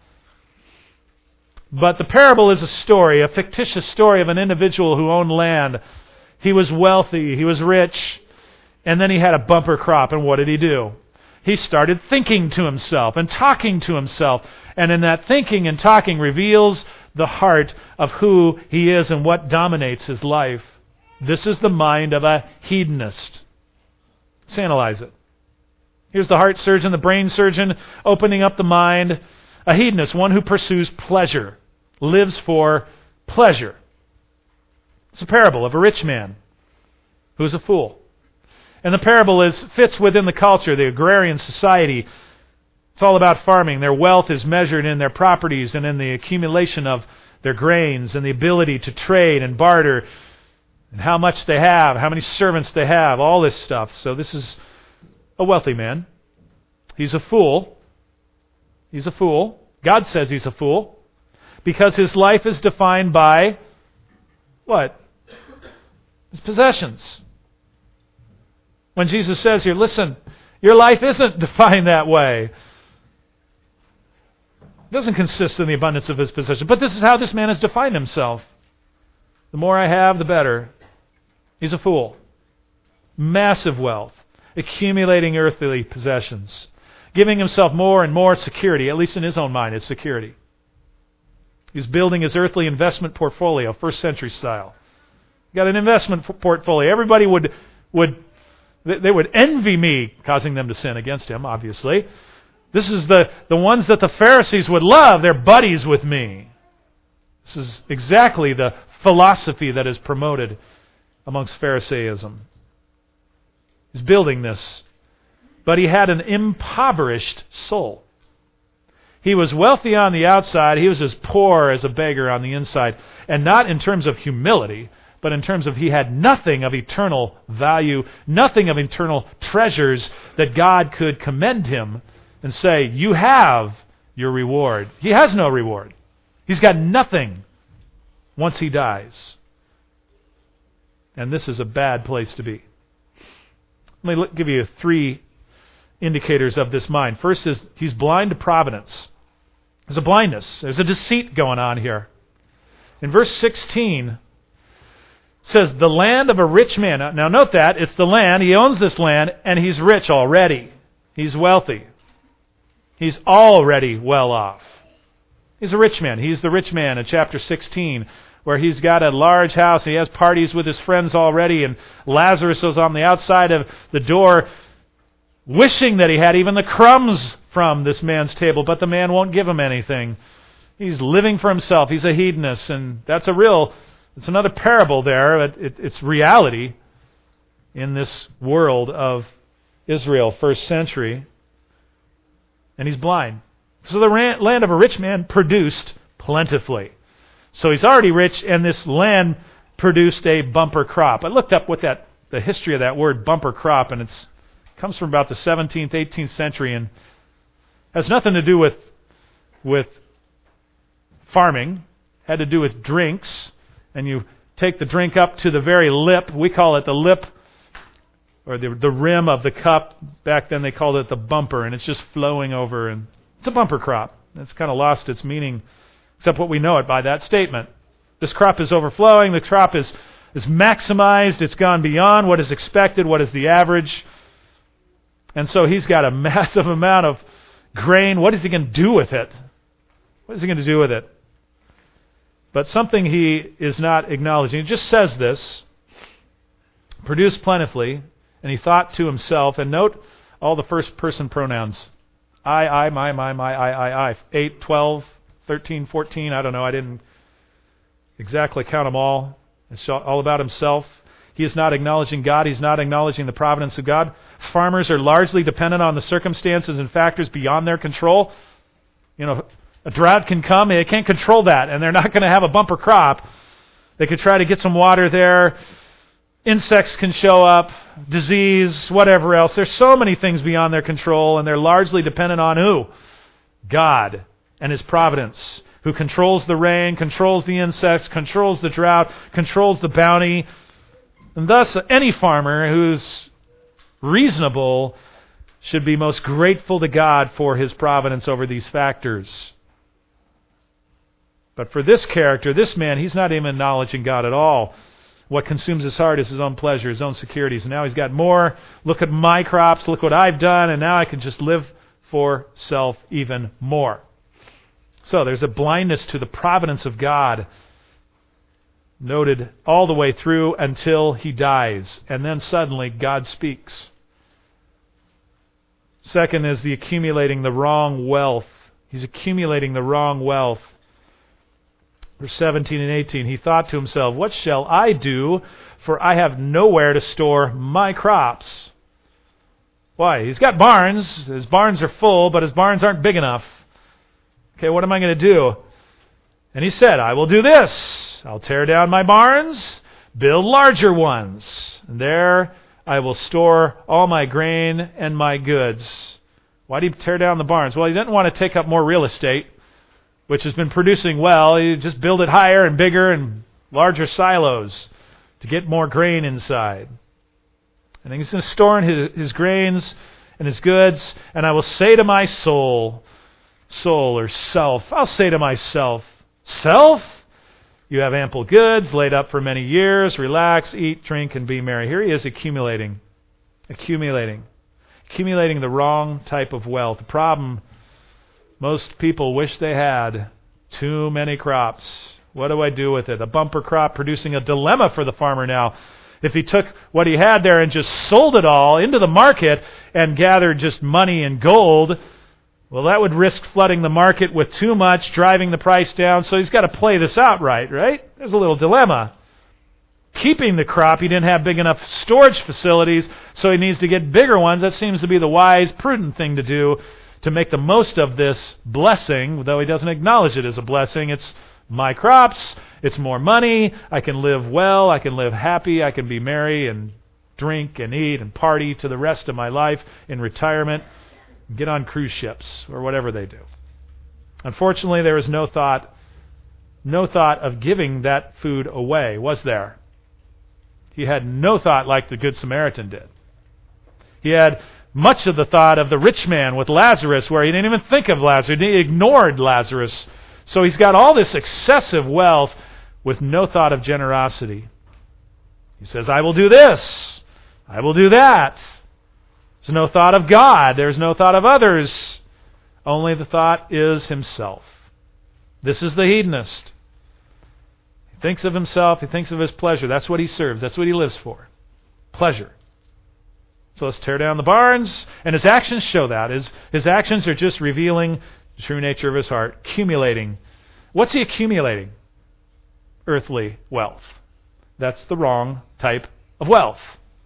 But the parable is a story, a fictitious story of an individual who owned land. He was wealthy, he was rich, and then he had a bumper crop. And what did he do? He started thinking to himself and talking to himself. And in that thinking and talking reveals the heart of who he is and what dominates his life. This is the mind of a hedonist. Let's analyze it. Here's the heart surgeon, the brain surgeon, opening up the mind. A hedonist, one who pursues pleasure, lives for pleasure. It's a parable of a rich man who's a fool. And the parable is fits within the culture, the agrarian society. It's all about farming. Their wealth is measured in their properties and in the accumulation of their grains and the ability to trade and barter and how much they have, how many servants they have, all this stuff. So this is a wealthy man. He's a fool. He's a fool. God says he's a fool because his life is defined by what? His possessions. When Jesus says here, listen, your life isn't defined that way. It doesn't consist in the abundance of his possession. But this is how this man has defined himself. The more I have, the better. He's a fool. Massive wealth. Accumulating earthly possessions. Giving himself more and more security, at least in his own mind, it's security. He's building his earthly investment portfolio, first century style. Got an investment portfolio. Everybody would would they would envy me, causing them to sin against him, obviously. This is the, the ones that the Pharisees would love. They're buddies with me. This is exactly the philosophy that is promoted amongst Pharisaism. He's building this. But he had an impoverished soul. He was wealthy on the outside. He was as poor as a beggar on the inside. And not in terms of humility, but in terms of he had nothing of eternal value, nothing of eternal treasures that God could commend him and say, you have your reward. He has no reward. He's got nothing once he dies. And this is a bad place to be. Let me give you three indicators of this mind. First is he's blind to providence. There's a blindness. There's a deceit going on here. In verse sixteen, it says, the land of a rich man. Now note that, it's the land. He owns this land, and he's rich already. He's wealthy. He's already well off. He's a rich man. He's the rich man in chapter sixteen, where he's got a large house. He has parties with his friends already, and Lazarus is on the outside of the door wishing that he had even the crumbs from this man's table, but the man won't give him anything. He's living for himself. He's a hedonist, and that's a real, it's another parable there. It, it, it's reality in this world of Israel, first century. And he's blind. So the land of a rich man produced plentifully. So he's already rich, and this land produced a bumper crop. I looked up what that the history of that word bumper crop, and it's comes from about the seventeenth, eighteenth century, and has nothing to do with with farming. Had to do with drinks, and you take the drink up to the very lip. We call it the lip, or the, the rim of the cup. Back then they called it the bumper, and it's just flowing over. And it's a bumper crop. It's kind of lost its meaning, except what we know it by that statement. This crop is overflowing. The crop is, is maximized. It's gone beyond what is expected, what is the average. And so he's got a massive amount of grain. What is he going to do with it? What is he going to do with it? But something he is not acknowledging. He just says this, produced plentifully, and he thought to himself, and note all the first person pronouns. I, I, my, my, my, I, I, I. eight, twelve, thirteen, fourteen, I don't know, I didn't exactly count them all. It's all about himself. He is not acknowledging God. He's not acknowledging the providence of God. Farmers are largely dependent on the circumstances and factors beyond their control. You know, a drought can come, they can't control that, and they're not going to have a bumper crop. They could try to get some water there. Insects can show up, disease, whatever else. There's so many things beyond their control, and they're largely dependent on who? God and His providence, who controls the rain, controls the insects, controls the drought, controls the bounty. And thus, any farmer who's reasonable should be most grateful to God for His providence over these factors. But for this character, this man, he's not even acknowledging God at all. What consumes his heart is his own pleasure, his own securities. And now he's got more. Look at my crops, look what I've done, and now I can just live for self even more. So there's a blindness to the providence of God noted all the way through until he dies. And then suddenly God speaks. Second is the accumulating the wrong wealth. He's accumulating the wrong wealth. Verse seventeen and eighteen, he thought to himself, what shall I do? For I have nowhere to store my crops. Why? He's got barns. His barns are full, but his barns aren't big enough. Okay, what am I going to do? And he said, I will do this. I'll tear down my barns, build larger ones. And there I will store all my grain and my goods. Why did he tear down the barns? Well, he didn't want to take up more real estate, which has been producing well. He just build it higher and bigger and larger silos to get more grain inside. And he's going to store in his, his grains and his goods. And I will say to my soul, soul or self, I'll say to myself, self, you have ample goods laid up for many years. Relax, eat, drink, and be merry. Here he is accumulating, accumulating, accumulating the wrong type of wealth. The problem most people wish they had too many crops. What do I do with it? A bumper crop producing a dilemma for the farmer now. If he took what he had there and just sold it all into the market and gathered just money and gold, well, that would risk flooding the market with too much, driving the price down. So he's got to play this out right, right? There's a little dilemma. Keeping the crop, he didn't have big enough storage facilities, so he needs to get bigger ones. That seems to be the wise, prudent thing to do to make the most of this blessing, though he doesn't acknowledge it as a blessing. It's my crops, it's more money, I can live well, I can live happy, I can be merry and drink and eat and party to the rest of my life in retirement, get on cruise ships or whatever they do. Unfortunately, there was no thought, no thought of giving that food away, was there? He had no thought like the Good Samaritan did. He had much of the thought of the rich man with Lazarus, where he didn't even think of Lazarus. He ignored Lazarus. So he's got all this excessive wealth with no thought of generosity. He says, I will do this. I will do that. There's no thought of God. There's no thought of others. Only the thought is himself. This is the hedonist. He thinks of himself. He thinks of his pleasure. That's what he serves. That's what he lives for. Pleasure. So let's tear down the barns. And his actions show that. His, his actions are just revealing the true nature of his heart. Accumulating. What's he accumulating? Earthly wealth. That's the wrong type of wealth.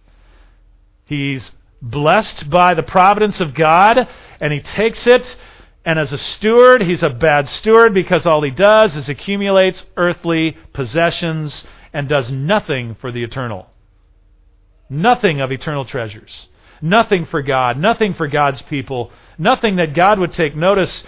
He's blessed by the providence of God, and he takes it, and as a steward, he's a bad steward because all he does is accumulates earthly possessions and does nothing for the eternal. Nothing of eternal treasures. Nothing for God. Nothing for God's people. Nothing that God would take notice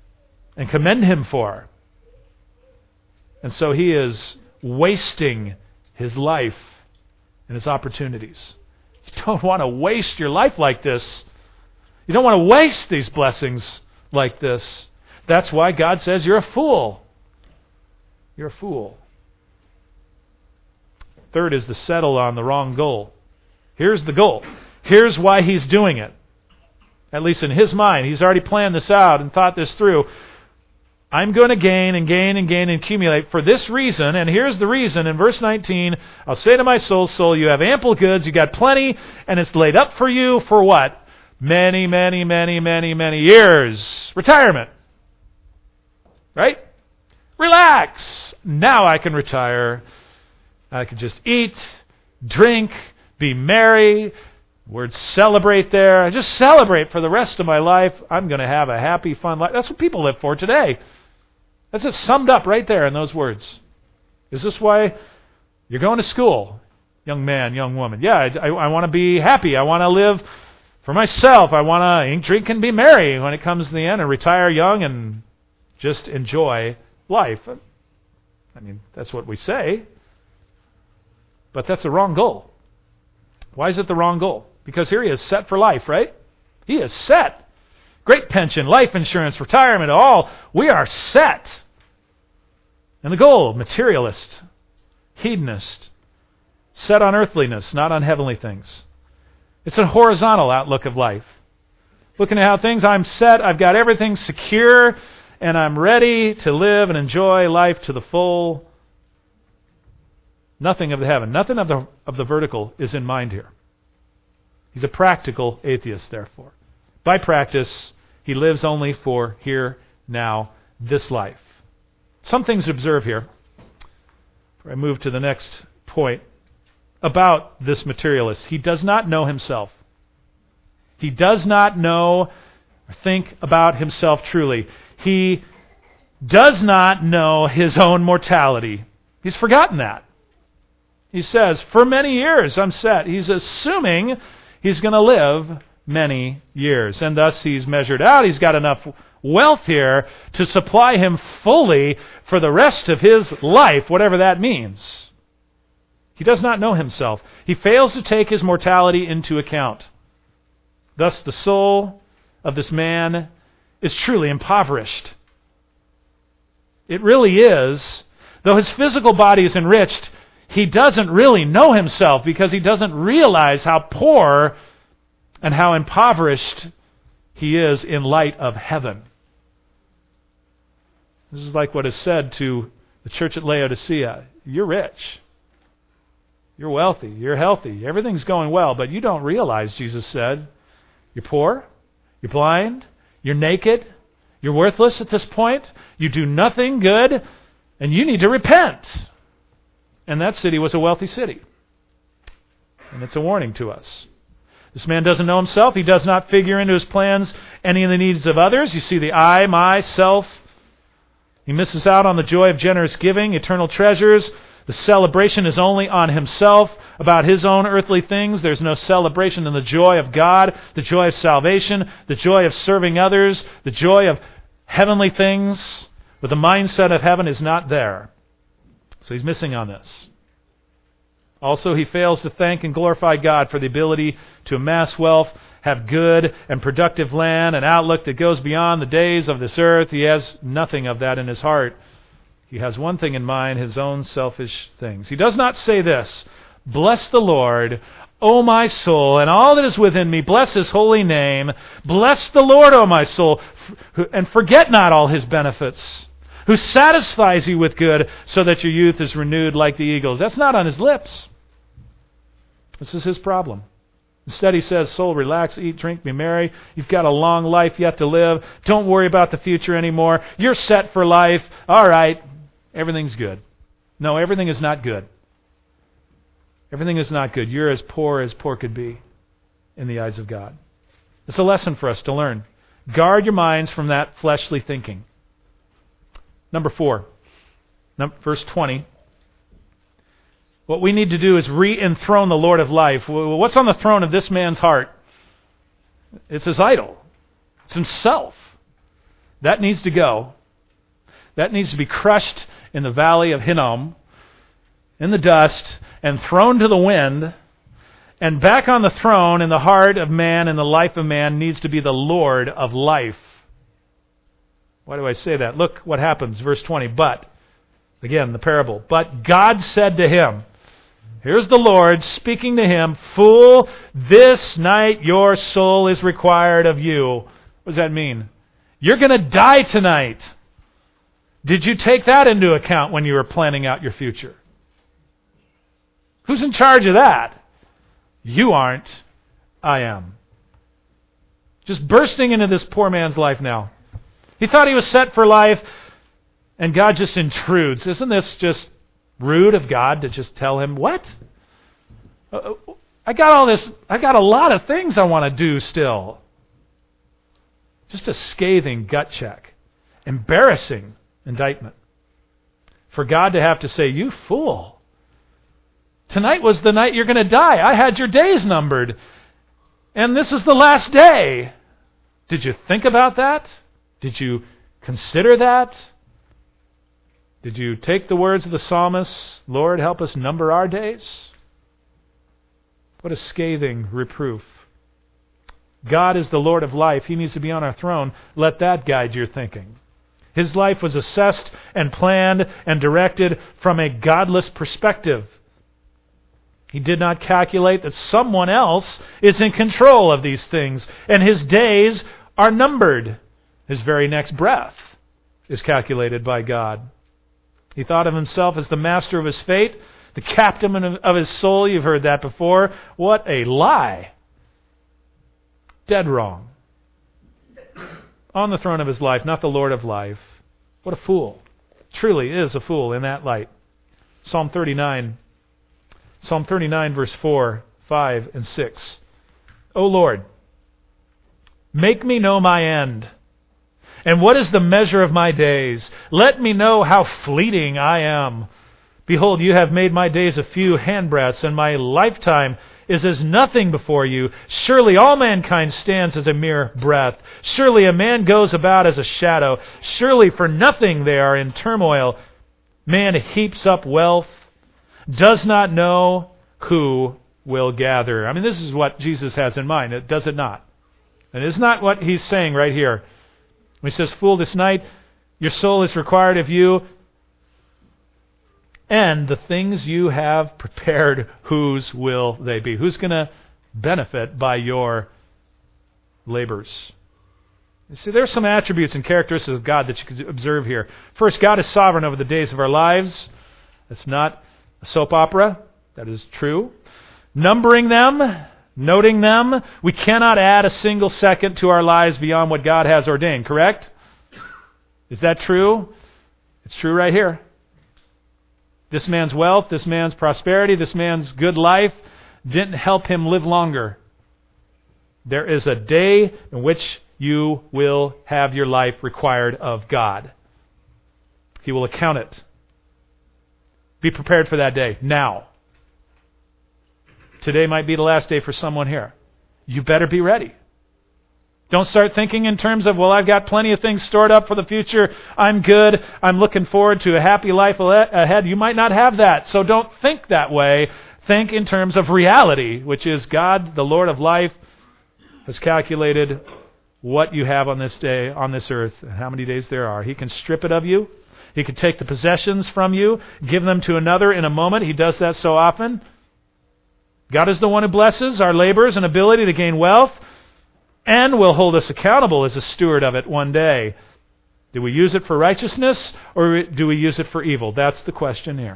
and commend him for. And so he is wasting his life and his opportunities. You don't want to waste your life like this. You don't want to waste these blessings like this. That's why God says you're a fool. You're a fool. Third is to settle on the wrong goal. Here's the goal. Here's why he's doing it. At least in his mind, he's already planned this out and thought this through. I'm going to gain and gain and gain and accumulate for this reason, and here's the reason. In verse nineteen, I'll say to my soul, soul, you have ample goods, you got plenty, and it's laid up for you for what? Many, many, many, many, many years. Retirement. Right? Relax. Now I can retire. I can just eat, drink, be merry. Word celebrate there. I just celebrate for the rest of my life. I'm going to have a happy, fun life. That's what people live for today. That's it summed up right there in those words. Is this why you're going to school, young man, young woman? Yeah, I, I, I want to be happy. I want to live for myself. I want to eat, drink, and be merry when it comes to the end and retire young and just enjoy life. I mean, that's what we say. But that's the wrong goal. Why is it the wrong goal? Because here he is set for life, right? He is set. Great pension, life insurance, retirement, all. We are set. And the goal, materialist, hedonist, set on earthliness, not on heavenly things. It's a horizontal outlook of life. Looking at how things, I'm set, I've got everything secure, and I'm ready to live and enjoy life to the full. Nothing of the heaven, nothing of the of the vertical is in mind here. He's a practical atheist, therefore. By practice, he lives only for here, now, this life. Some things to observe here. Before I move to the next point about this materialist. He does not know himself. He does not know or think about himself truly. He does not know his own mortality. He's forgotten that. He says, for many years I'm set. He's assuming he's going to live many years. And thus he's measured out. He's got enough wealth here to supply him fully for the rest of his life, whatever that means. He does not know himself. He fails to take his mortality into account. Thus the soul of this man is truly impoverished. It really is. Though his physical body is enriched, he doesn't really know himself because he doesn't realize how poor and how impoverished he is in light of heaven. This is like what is said to the church at Laodicea. You're rich. You're wealthy. You're healthy. Everything's going well, but you don't realize, Jesus said, you're poor. You're blind. You're naked. You're worthless at this point. You do nothing good, and you need to repent. And that city was a wealthy city. And it's a warning to us. This man doesn't know himself. He does not figure into his plans any of the needs of others. You see the I, my, self. He misses out on the joy of generous giving, eternal treasures. The celebration is only on himself, about his own earthly things. There's no celebration in the joy of God, the joy of salvation, the joy of serving others, the joy of heavenly things. But the mindset of heaven is not there. So he's missing on this. Also, he fails to thank and glorify God for the ability to amass wealth, have good and productive land, an outlook that goes beyond the days of this earth. He has nothing of that in his heart. He has one thing in mind, his own selfish things. He does not say this, bless the Lord, O my soul, and all that is within me, bless his holy name. Bless the Lord, O my soul, and forget not all his benefits, who satisfies you with good so that your youth is renewed like the eagles. That's not on his lips. This is his problem. Instead, he says, soul, relax, eat, drink, be merry. You've got a long life yet to live. Don't worry about the future anymore. You're set for life. All right, everything's good. No, everything is not good. Everything is not good. You're as poor as poor could be in the eyes of God. It's a lesson for us to learn. Guard your minds from that fleshly thinking. Number four, verse twenty. What we need to do is re-enthrone the Lord of life. What's on the throne of this man's heart? It's his idol. It's himself. That needs to go. That needs to be crushed in the valley of Hinnom. in the dust and thrown to the wind, and back on the throne in the heart of man and the life of man needs to be the Lord of life. Why do I say that? Look what happens, verse twenty. But, again, the parable. But God said to him, here's the Lord speaking to him, fool, this night your soul is required of you. What does that mean? You're going to die tonight. Did you take that into account when you were planning out your future? Who's in charge of that? You aren't. I am. Just bursting into this poor man's life now. He thought he was set for life, and God just intrudes. Isn't this just rude of God to just tell him, what? Uh, I got all this, I got a lot of things I want to do still. Just a scathing gut check. Embarrassing indictment. For God to have to say, you fool. Tonight was the night you're going to die. I had your days numbered. And this is the last day. Did you think about that? Did you consider that? Did you take the words of the psalmist, Lord, help us number our days? What a scathing reproof. God is the Lord of life. He needs to be on our throne. Let that guide your thinking. His life was assessed and planned and directed from a godless perspective. He did not calculate that someone else is in control of these things, and his days are numbered. His very next breath is calculated by God. He thought of himself as the master of his fate, the captain of his soul. You've heard that before. What a lie. Dead wrong. On the throne of his life, not the Lord of life. What a fool. Truly is a fool in that light. Psalm thirty-nine. Psalm thirty-nine, verse four, five, and six. O Lord, make me know my end. And what is the measure of my days? Let me know how fleeting I am. Behold, you have made my days a few handbreadths, and my lifetime is as nothing before you. Surely all mankind stands as a mere breath. Surely a man goes about as a shadow. Surely for nothing they are in turmoil. Man heaps up wealth, does not know who will gather. I mean, this is what Jesus has in mind, does it not? And it's not what he's saying right here. When he says, fool, this night your soul is required of you, and the things you have prepared, whose will they be? Who's going to benefit by your labors? You see, there are some attributes and characteristics of God that you can observe here. First, God is sovereign over the days of our lives. That's not a soap opera. That is true. Numbering them, noting them. We cannot add a single second to our lives beyond what God has ordained, correct? Is that true? It's true right here. This man's wealth, this man's prosperity, this man's good life didn't help him live longer. There is a day in which you will have your life required of God. He will account it. Be prepared for that day now. Today might be the last day for someone here. You better be ready. Don't start thinking in terms of, well, I've got plenty of things stored up for the future. I'm good. I'm looking forward to a happy life ahead. You might not have that, so don't think that way. Think in terms of reality, which is God, the Lord of life, has calculated what you have on this day, on this earth, and how many days there are. He can strip it of you. He can take the possessions from you, give them to another in a moment. He does that so often. God is the one who blesses our labors and ability to gain wealth, and will hold us accountable as a steward of it one day. Do we use it for righteousness, or do we use it for evil? That's the question here.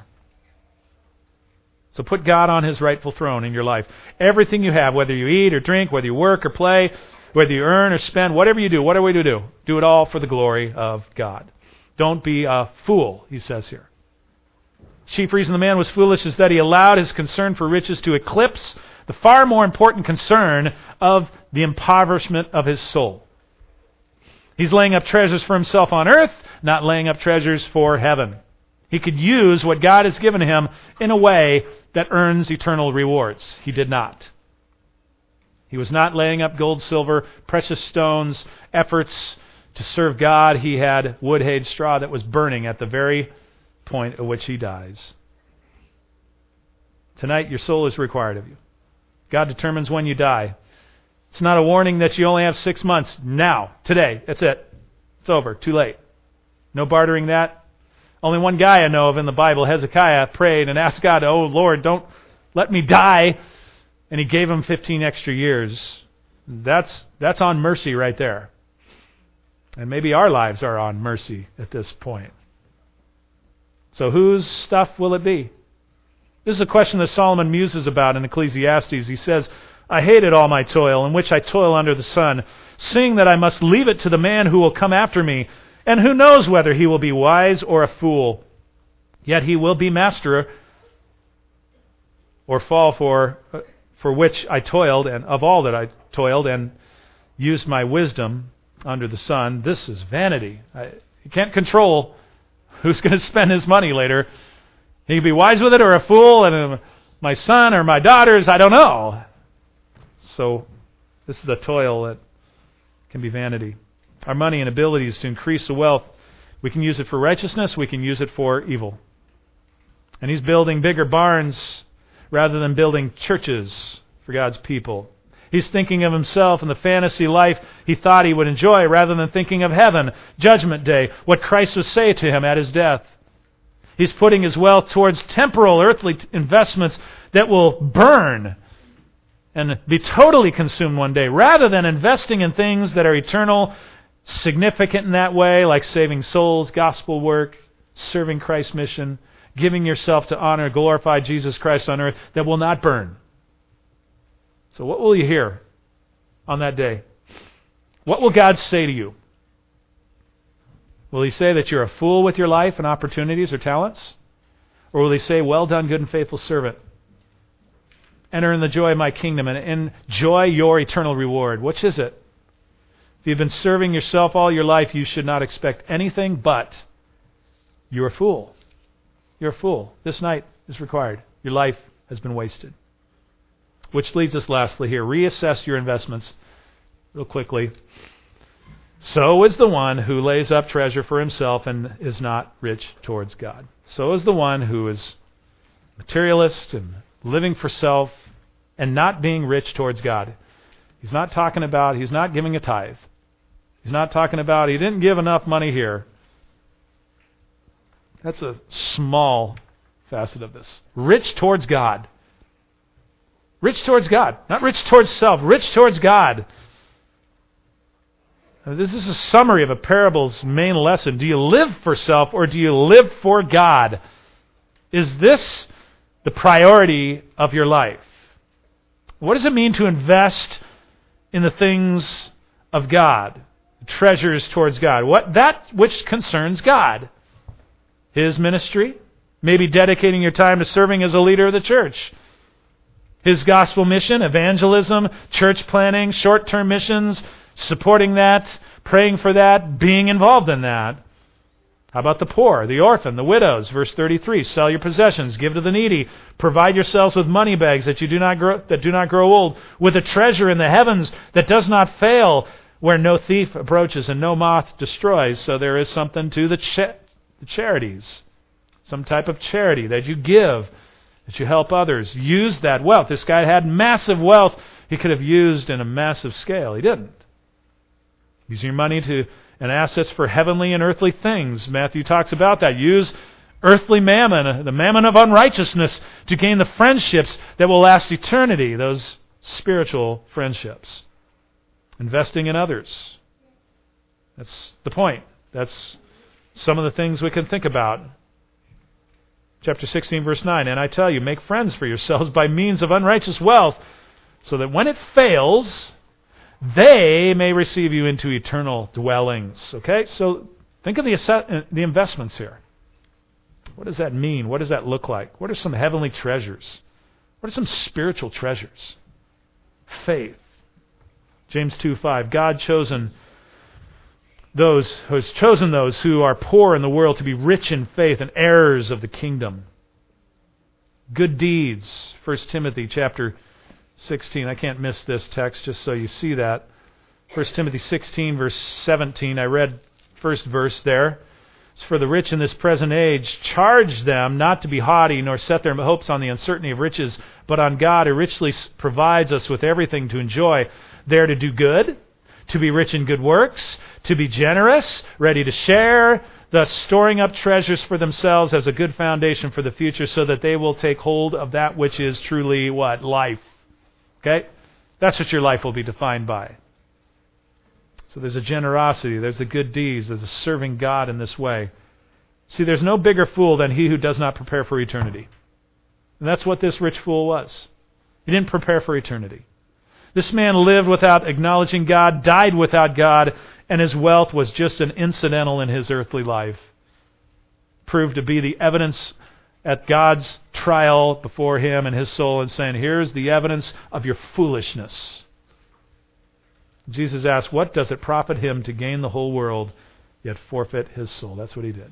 So put God on His rightful throne in your life. Everything you have, whether you eat or drink, whether you work or play, whether you earn or spend, whatever you do, what are we to do? Do it all for the glory of God. Don't be a fool, he says here. Chief reason the man was foolish is that he allowed his concern for riches to eclipse the far more important concern of the impoverishment of his soul. He's laying up treasures for himself on earth, not laying up treasures for heaven. He could use what God has given him in a way that earns eternal rewards. He did not. He was not laying up gold, silver, precious stones, efforts to serve God. He had wood, hay, straw that was burning at the very point at which he dies. Tonight, your soul is required of you. God determines when you die. It's not a warning that you only have six months. Now, today, that's it. It's over. Too late. No bartering that. Only one guy I know of in the Bible, Hezekiah, prayed and asked God, "Oh, Lord, don't let me die." And he gave him fifteen extra years. That's that's on mercy right there. And maybe our lives are on mercy at this point. So whose stuff will it be? This is a question that Solomon muses about in Ecclesiastes. He says, "I hated all my toil, in which I toil under the sun, seeing that I must leave it to the man who will come after me, and who knows whether he will be wise or a fool. Yet he will be master or fall for for which I toiled, and of all that I toiled and used my wisdom under the sun." This is vanity. I, you can't control who's going to spend his money later. He can be wise with it or a fool, and uh, my son or my daughters, I don't know. So this is a toil that can be vanity. Our money and abilities to increase the wealth, we can use it for righteousness, we can use it for evil. And he's building bigger barns rather than building churches for God's people. He's thinking of himself and the fantasy life he thought he would enjoy rather than thinking of heaven, judgment day, what Christ would say to him at his death. He's putting his wealth towards temporal earthly investments that will burn and be totally consumed one day, rather than investing in things that are eternal, significant in that way, like saving souls, gospel work, serving Christ's mission, giving yourself to honor, glorify Jesus Christ on earth, that will not burn. So what will you hear on that day? What will God say to you? Will He say that you're a fool with your life and opportunities or talents? Or will He say, "Well done, good and faithful servant. Enter in the joy of my kingdom and enjoy your eternal reward"? Which is it? If you've been serving yourself all your life, you should not expect anything but you're a fool. You're a fool. This night is required. Your life has been wasted. Which leads us lastly here. Reassess your investments real quickly. So is the one who lays up treasure for himself and is not rich towards God. So is the one who is materialist and living for self and not being rich towards God. He's not talking about, he's not giving a tithe. He's not talking about, he didn't give enough money here. That's a small facet of this. Rich towards God. Rich towards God. Not rich towards self. Rich towards God. Now, this is a summary of a parable's main lesson. Do you live for self or do you live for God? Is this the priority of your life? What does it mean to invest in the things of God? Treasures towards God. What that which concerns God. His ministry. Maybe dedicating your time to serving as a leader of the church. His gospel mission, evangelism, church planning, short-term missions, supporting that, praying for that, being involved in that. How about the poor, the orphan, the widows? Verse thirty-three, sell your possessions, give to the needy, provide yourselves with money bags that you do not grow, that do not grow old, with a treasure in the heavens that does not fail, where no thief approaches and no moth destroys. So there is something to the, cha- the charities, some type of charity that you give, that you help others. Use that wealth. This guy had massive wealth he could have used in a massive scale. He didn't. Use your money to and assets for heavenly and earthly things. Matthew talks about that. Use earthly mammon, the mammon of unrighteousness, to gain the friendships that will last eternity, those spiritual friendships. Investing in others. That's the point. That's some of the things we can think about. Chapter sixteen, verse nine, and I tell you, make friends for yourselves by means of unrighteous wealth, so that when it fails, they may receive you into eternal dwellings. Okay, so think of the asset, the investments here. What does that mean? What does that look like? What are some heavenly treasures? What are some spiritual treasures? Faith. James two five, God chosen those who has chosen those who are poor in the world to be rich in faith and heirs of the kingdom. Good deeds. First Timothy chapter sixteen. I can't miss this text just so you see that. First Timothy sixteen verse seventeen. I read first verse there. As for the rich in this present age, charge them not to be haughty, nor set their hopes on the uncertainty of riches, but on God, who richly provides us with everything to enjoy. They are to do good, to be rich in good works, to be generous, ready to share, thus storing up treasures for themselves as a good foundation for the future, so that they will take hold of that which is truly what? Life. Okay? That's what your life will be defined by. So there's a generosity, there's the good deeds, there's the serving God in this way. See, there's no bigger fool than he who does not prepare for eternity. And that's what this rich fool was. He didn't prepare for eternity. This man lived without acknowledging God, died without God, and his wealth was just an incidental in his earthly life. Proved to be the evidence at God's trial before him and his soul, and saying, here's the evidence of your foolishness. Jesus asked, what does it profit him to gain the whole world, yet forfeit his soul? That's what he did.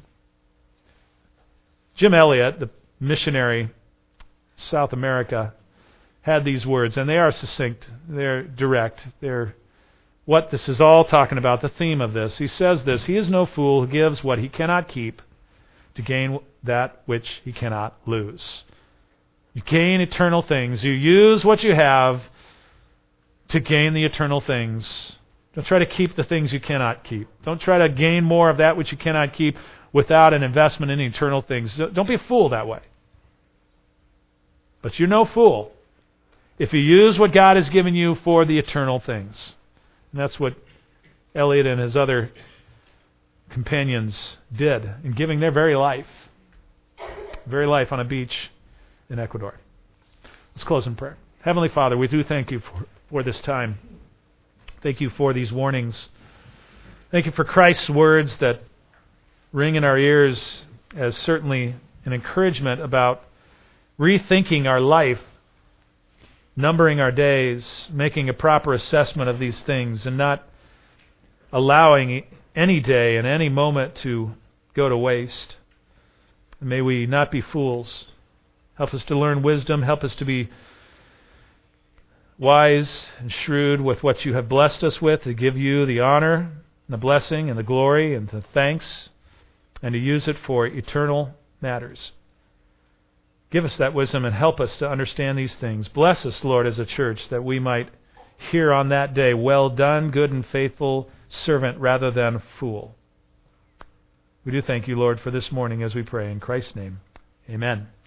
Jim Elliot, the missionary, South America, had these words, and they are succinct, they're direct, they're what this is all talking about, the theme of this. He says this, he is no fool who gives what he cannot keep to gain that which he cannot lose. You gain eternal things. You use what you have to gain the eternal things. Don't try to keep the things you cannot keep. Don't try to gain more of that which you cannot keep without an investment in eternal things. Don't be a fool that way. But you're no fool if you use what God has given you for the eternal things. And that's what Elliot and his other companions did in giving their very life. Very life on a beach in Ecuador. Let's close in prayer. Heavenly Father, we do thank you for, for this time. Thank you for these warnings. Thank you for Christ's words that ring in our ears as certainly an encouragement about rethinking our life, numbering our days, making a proper assessment of these things, and not allowing any day and any moment to go to waste. And may we not be fools. Help us to learn wisdom. Help us to be wise and shrewd with what you have blessed us with, to give you the honor and the blessing and the glory and the thanks, and to use it for eternal matters. Give us that wisdom and help us to understand these things. Bless us, Lord, as a church, that we might hear on that day, well done, good and faithful servant, rather than fool. We do thank you, Lord, for this morning as we pray. In Christ's name, amen.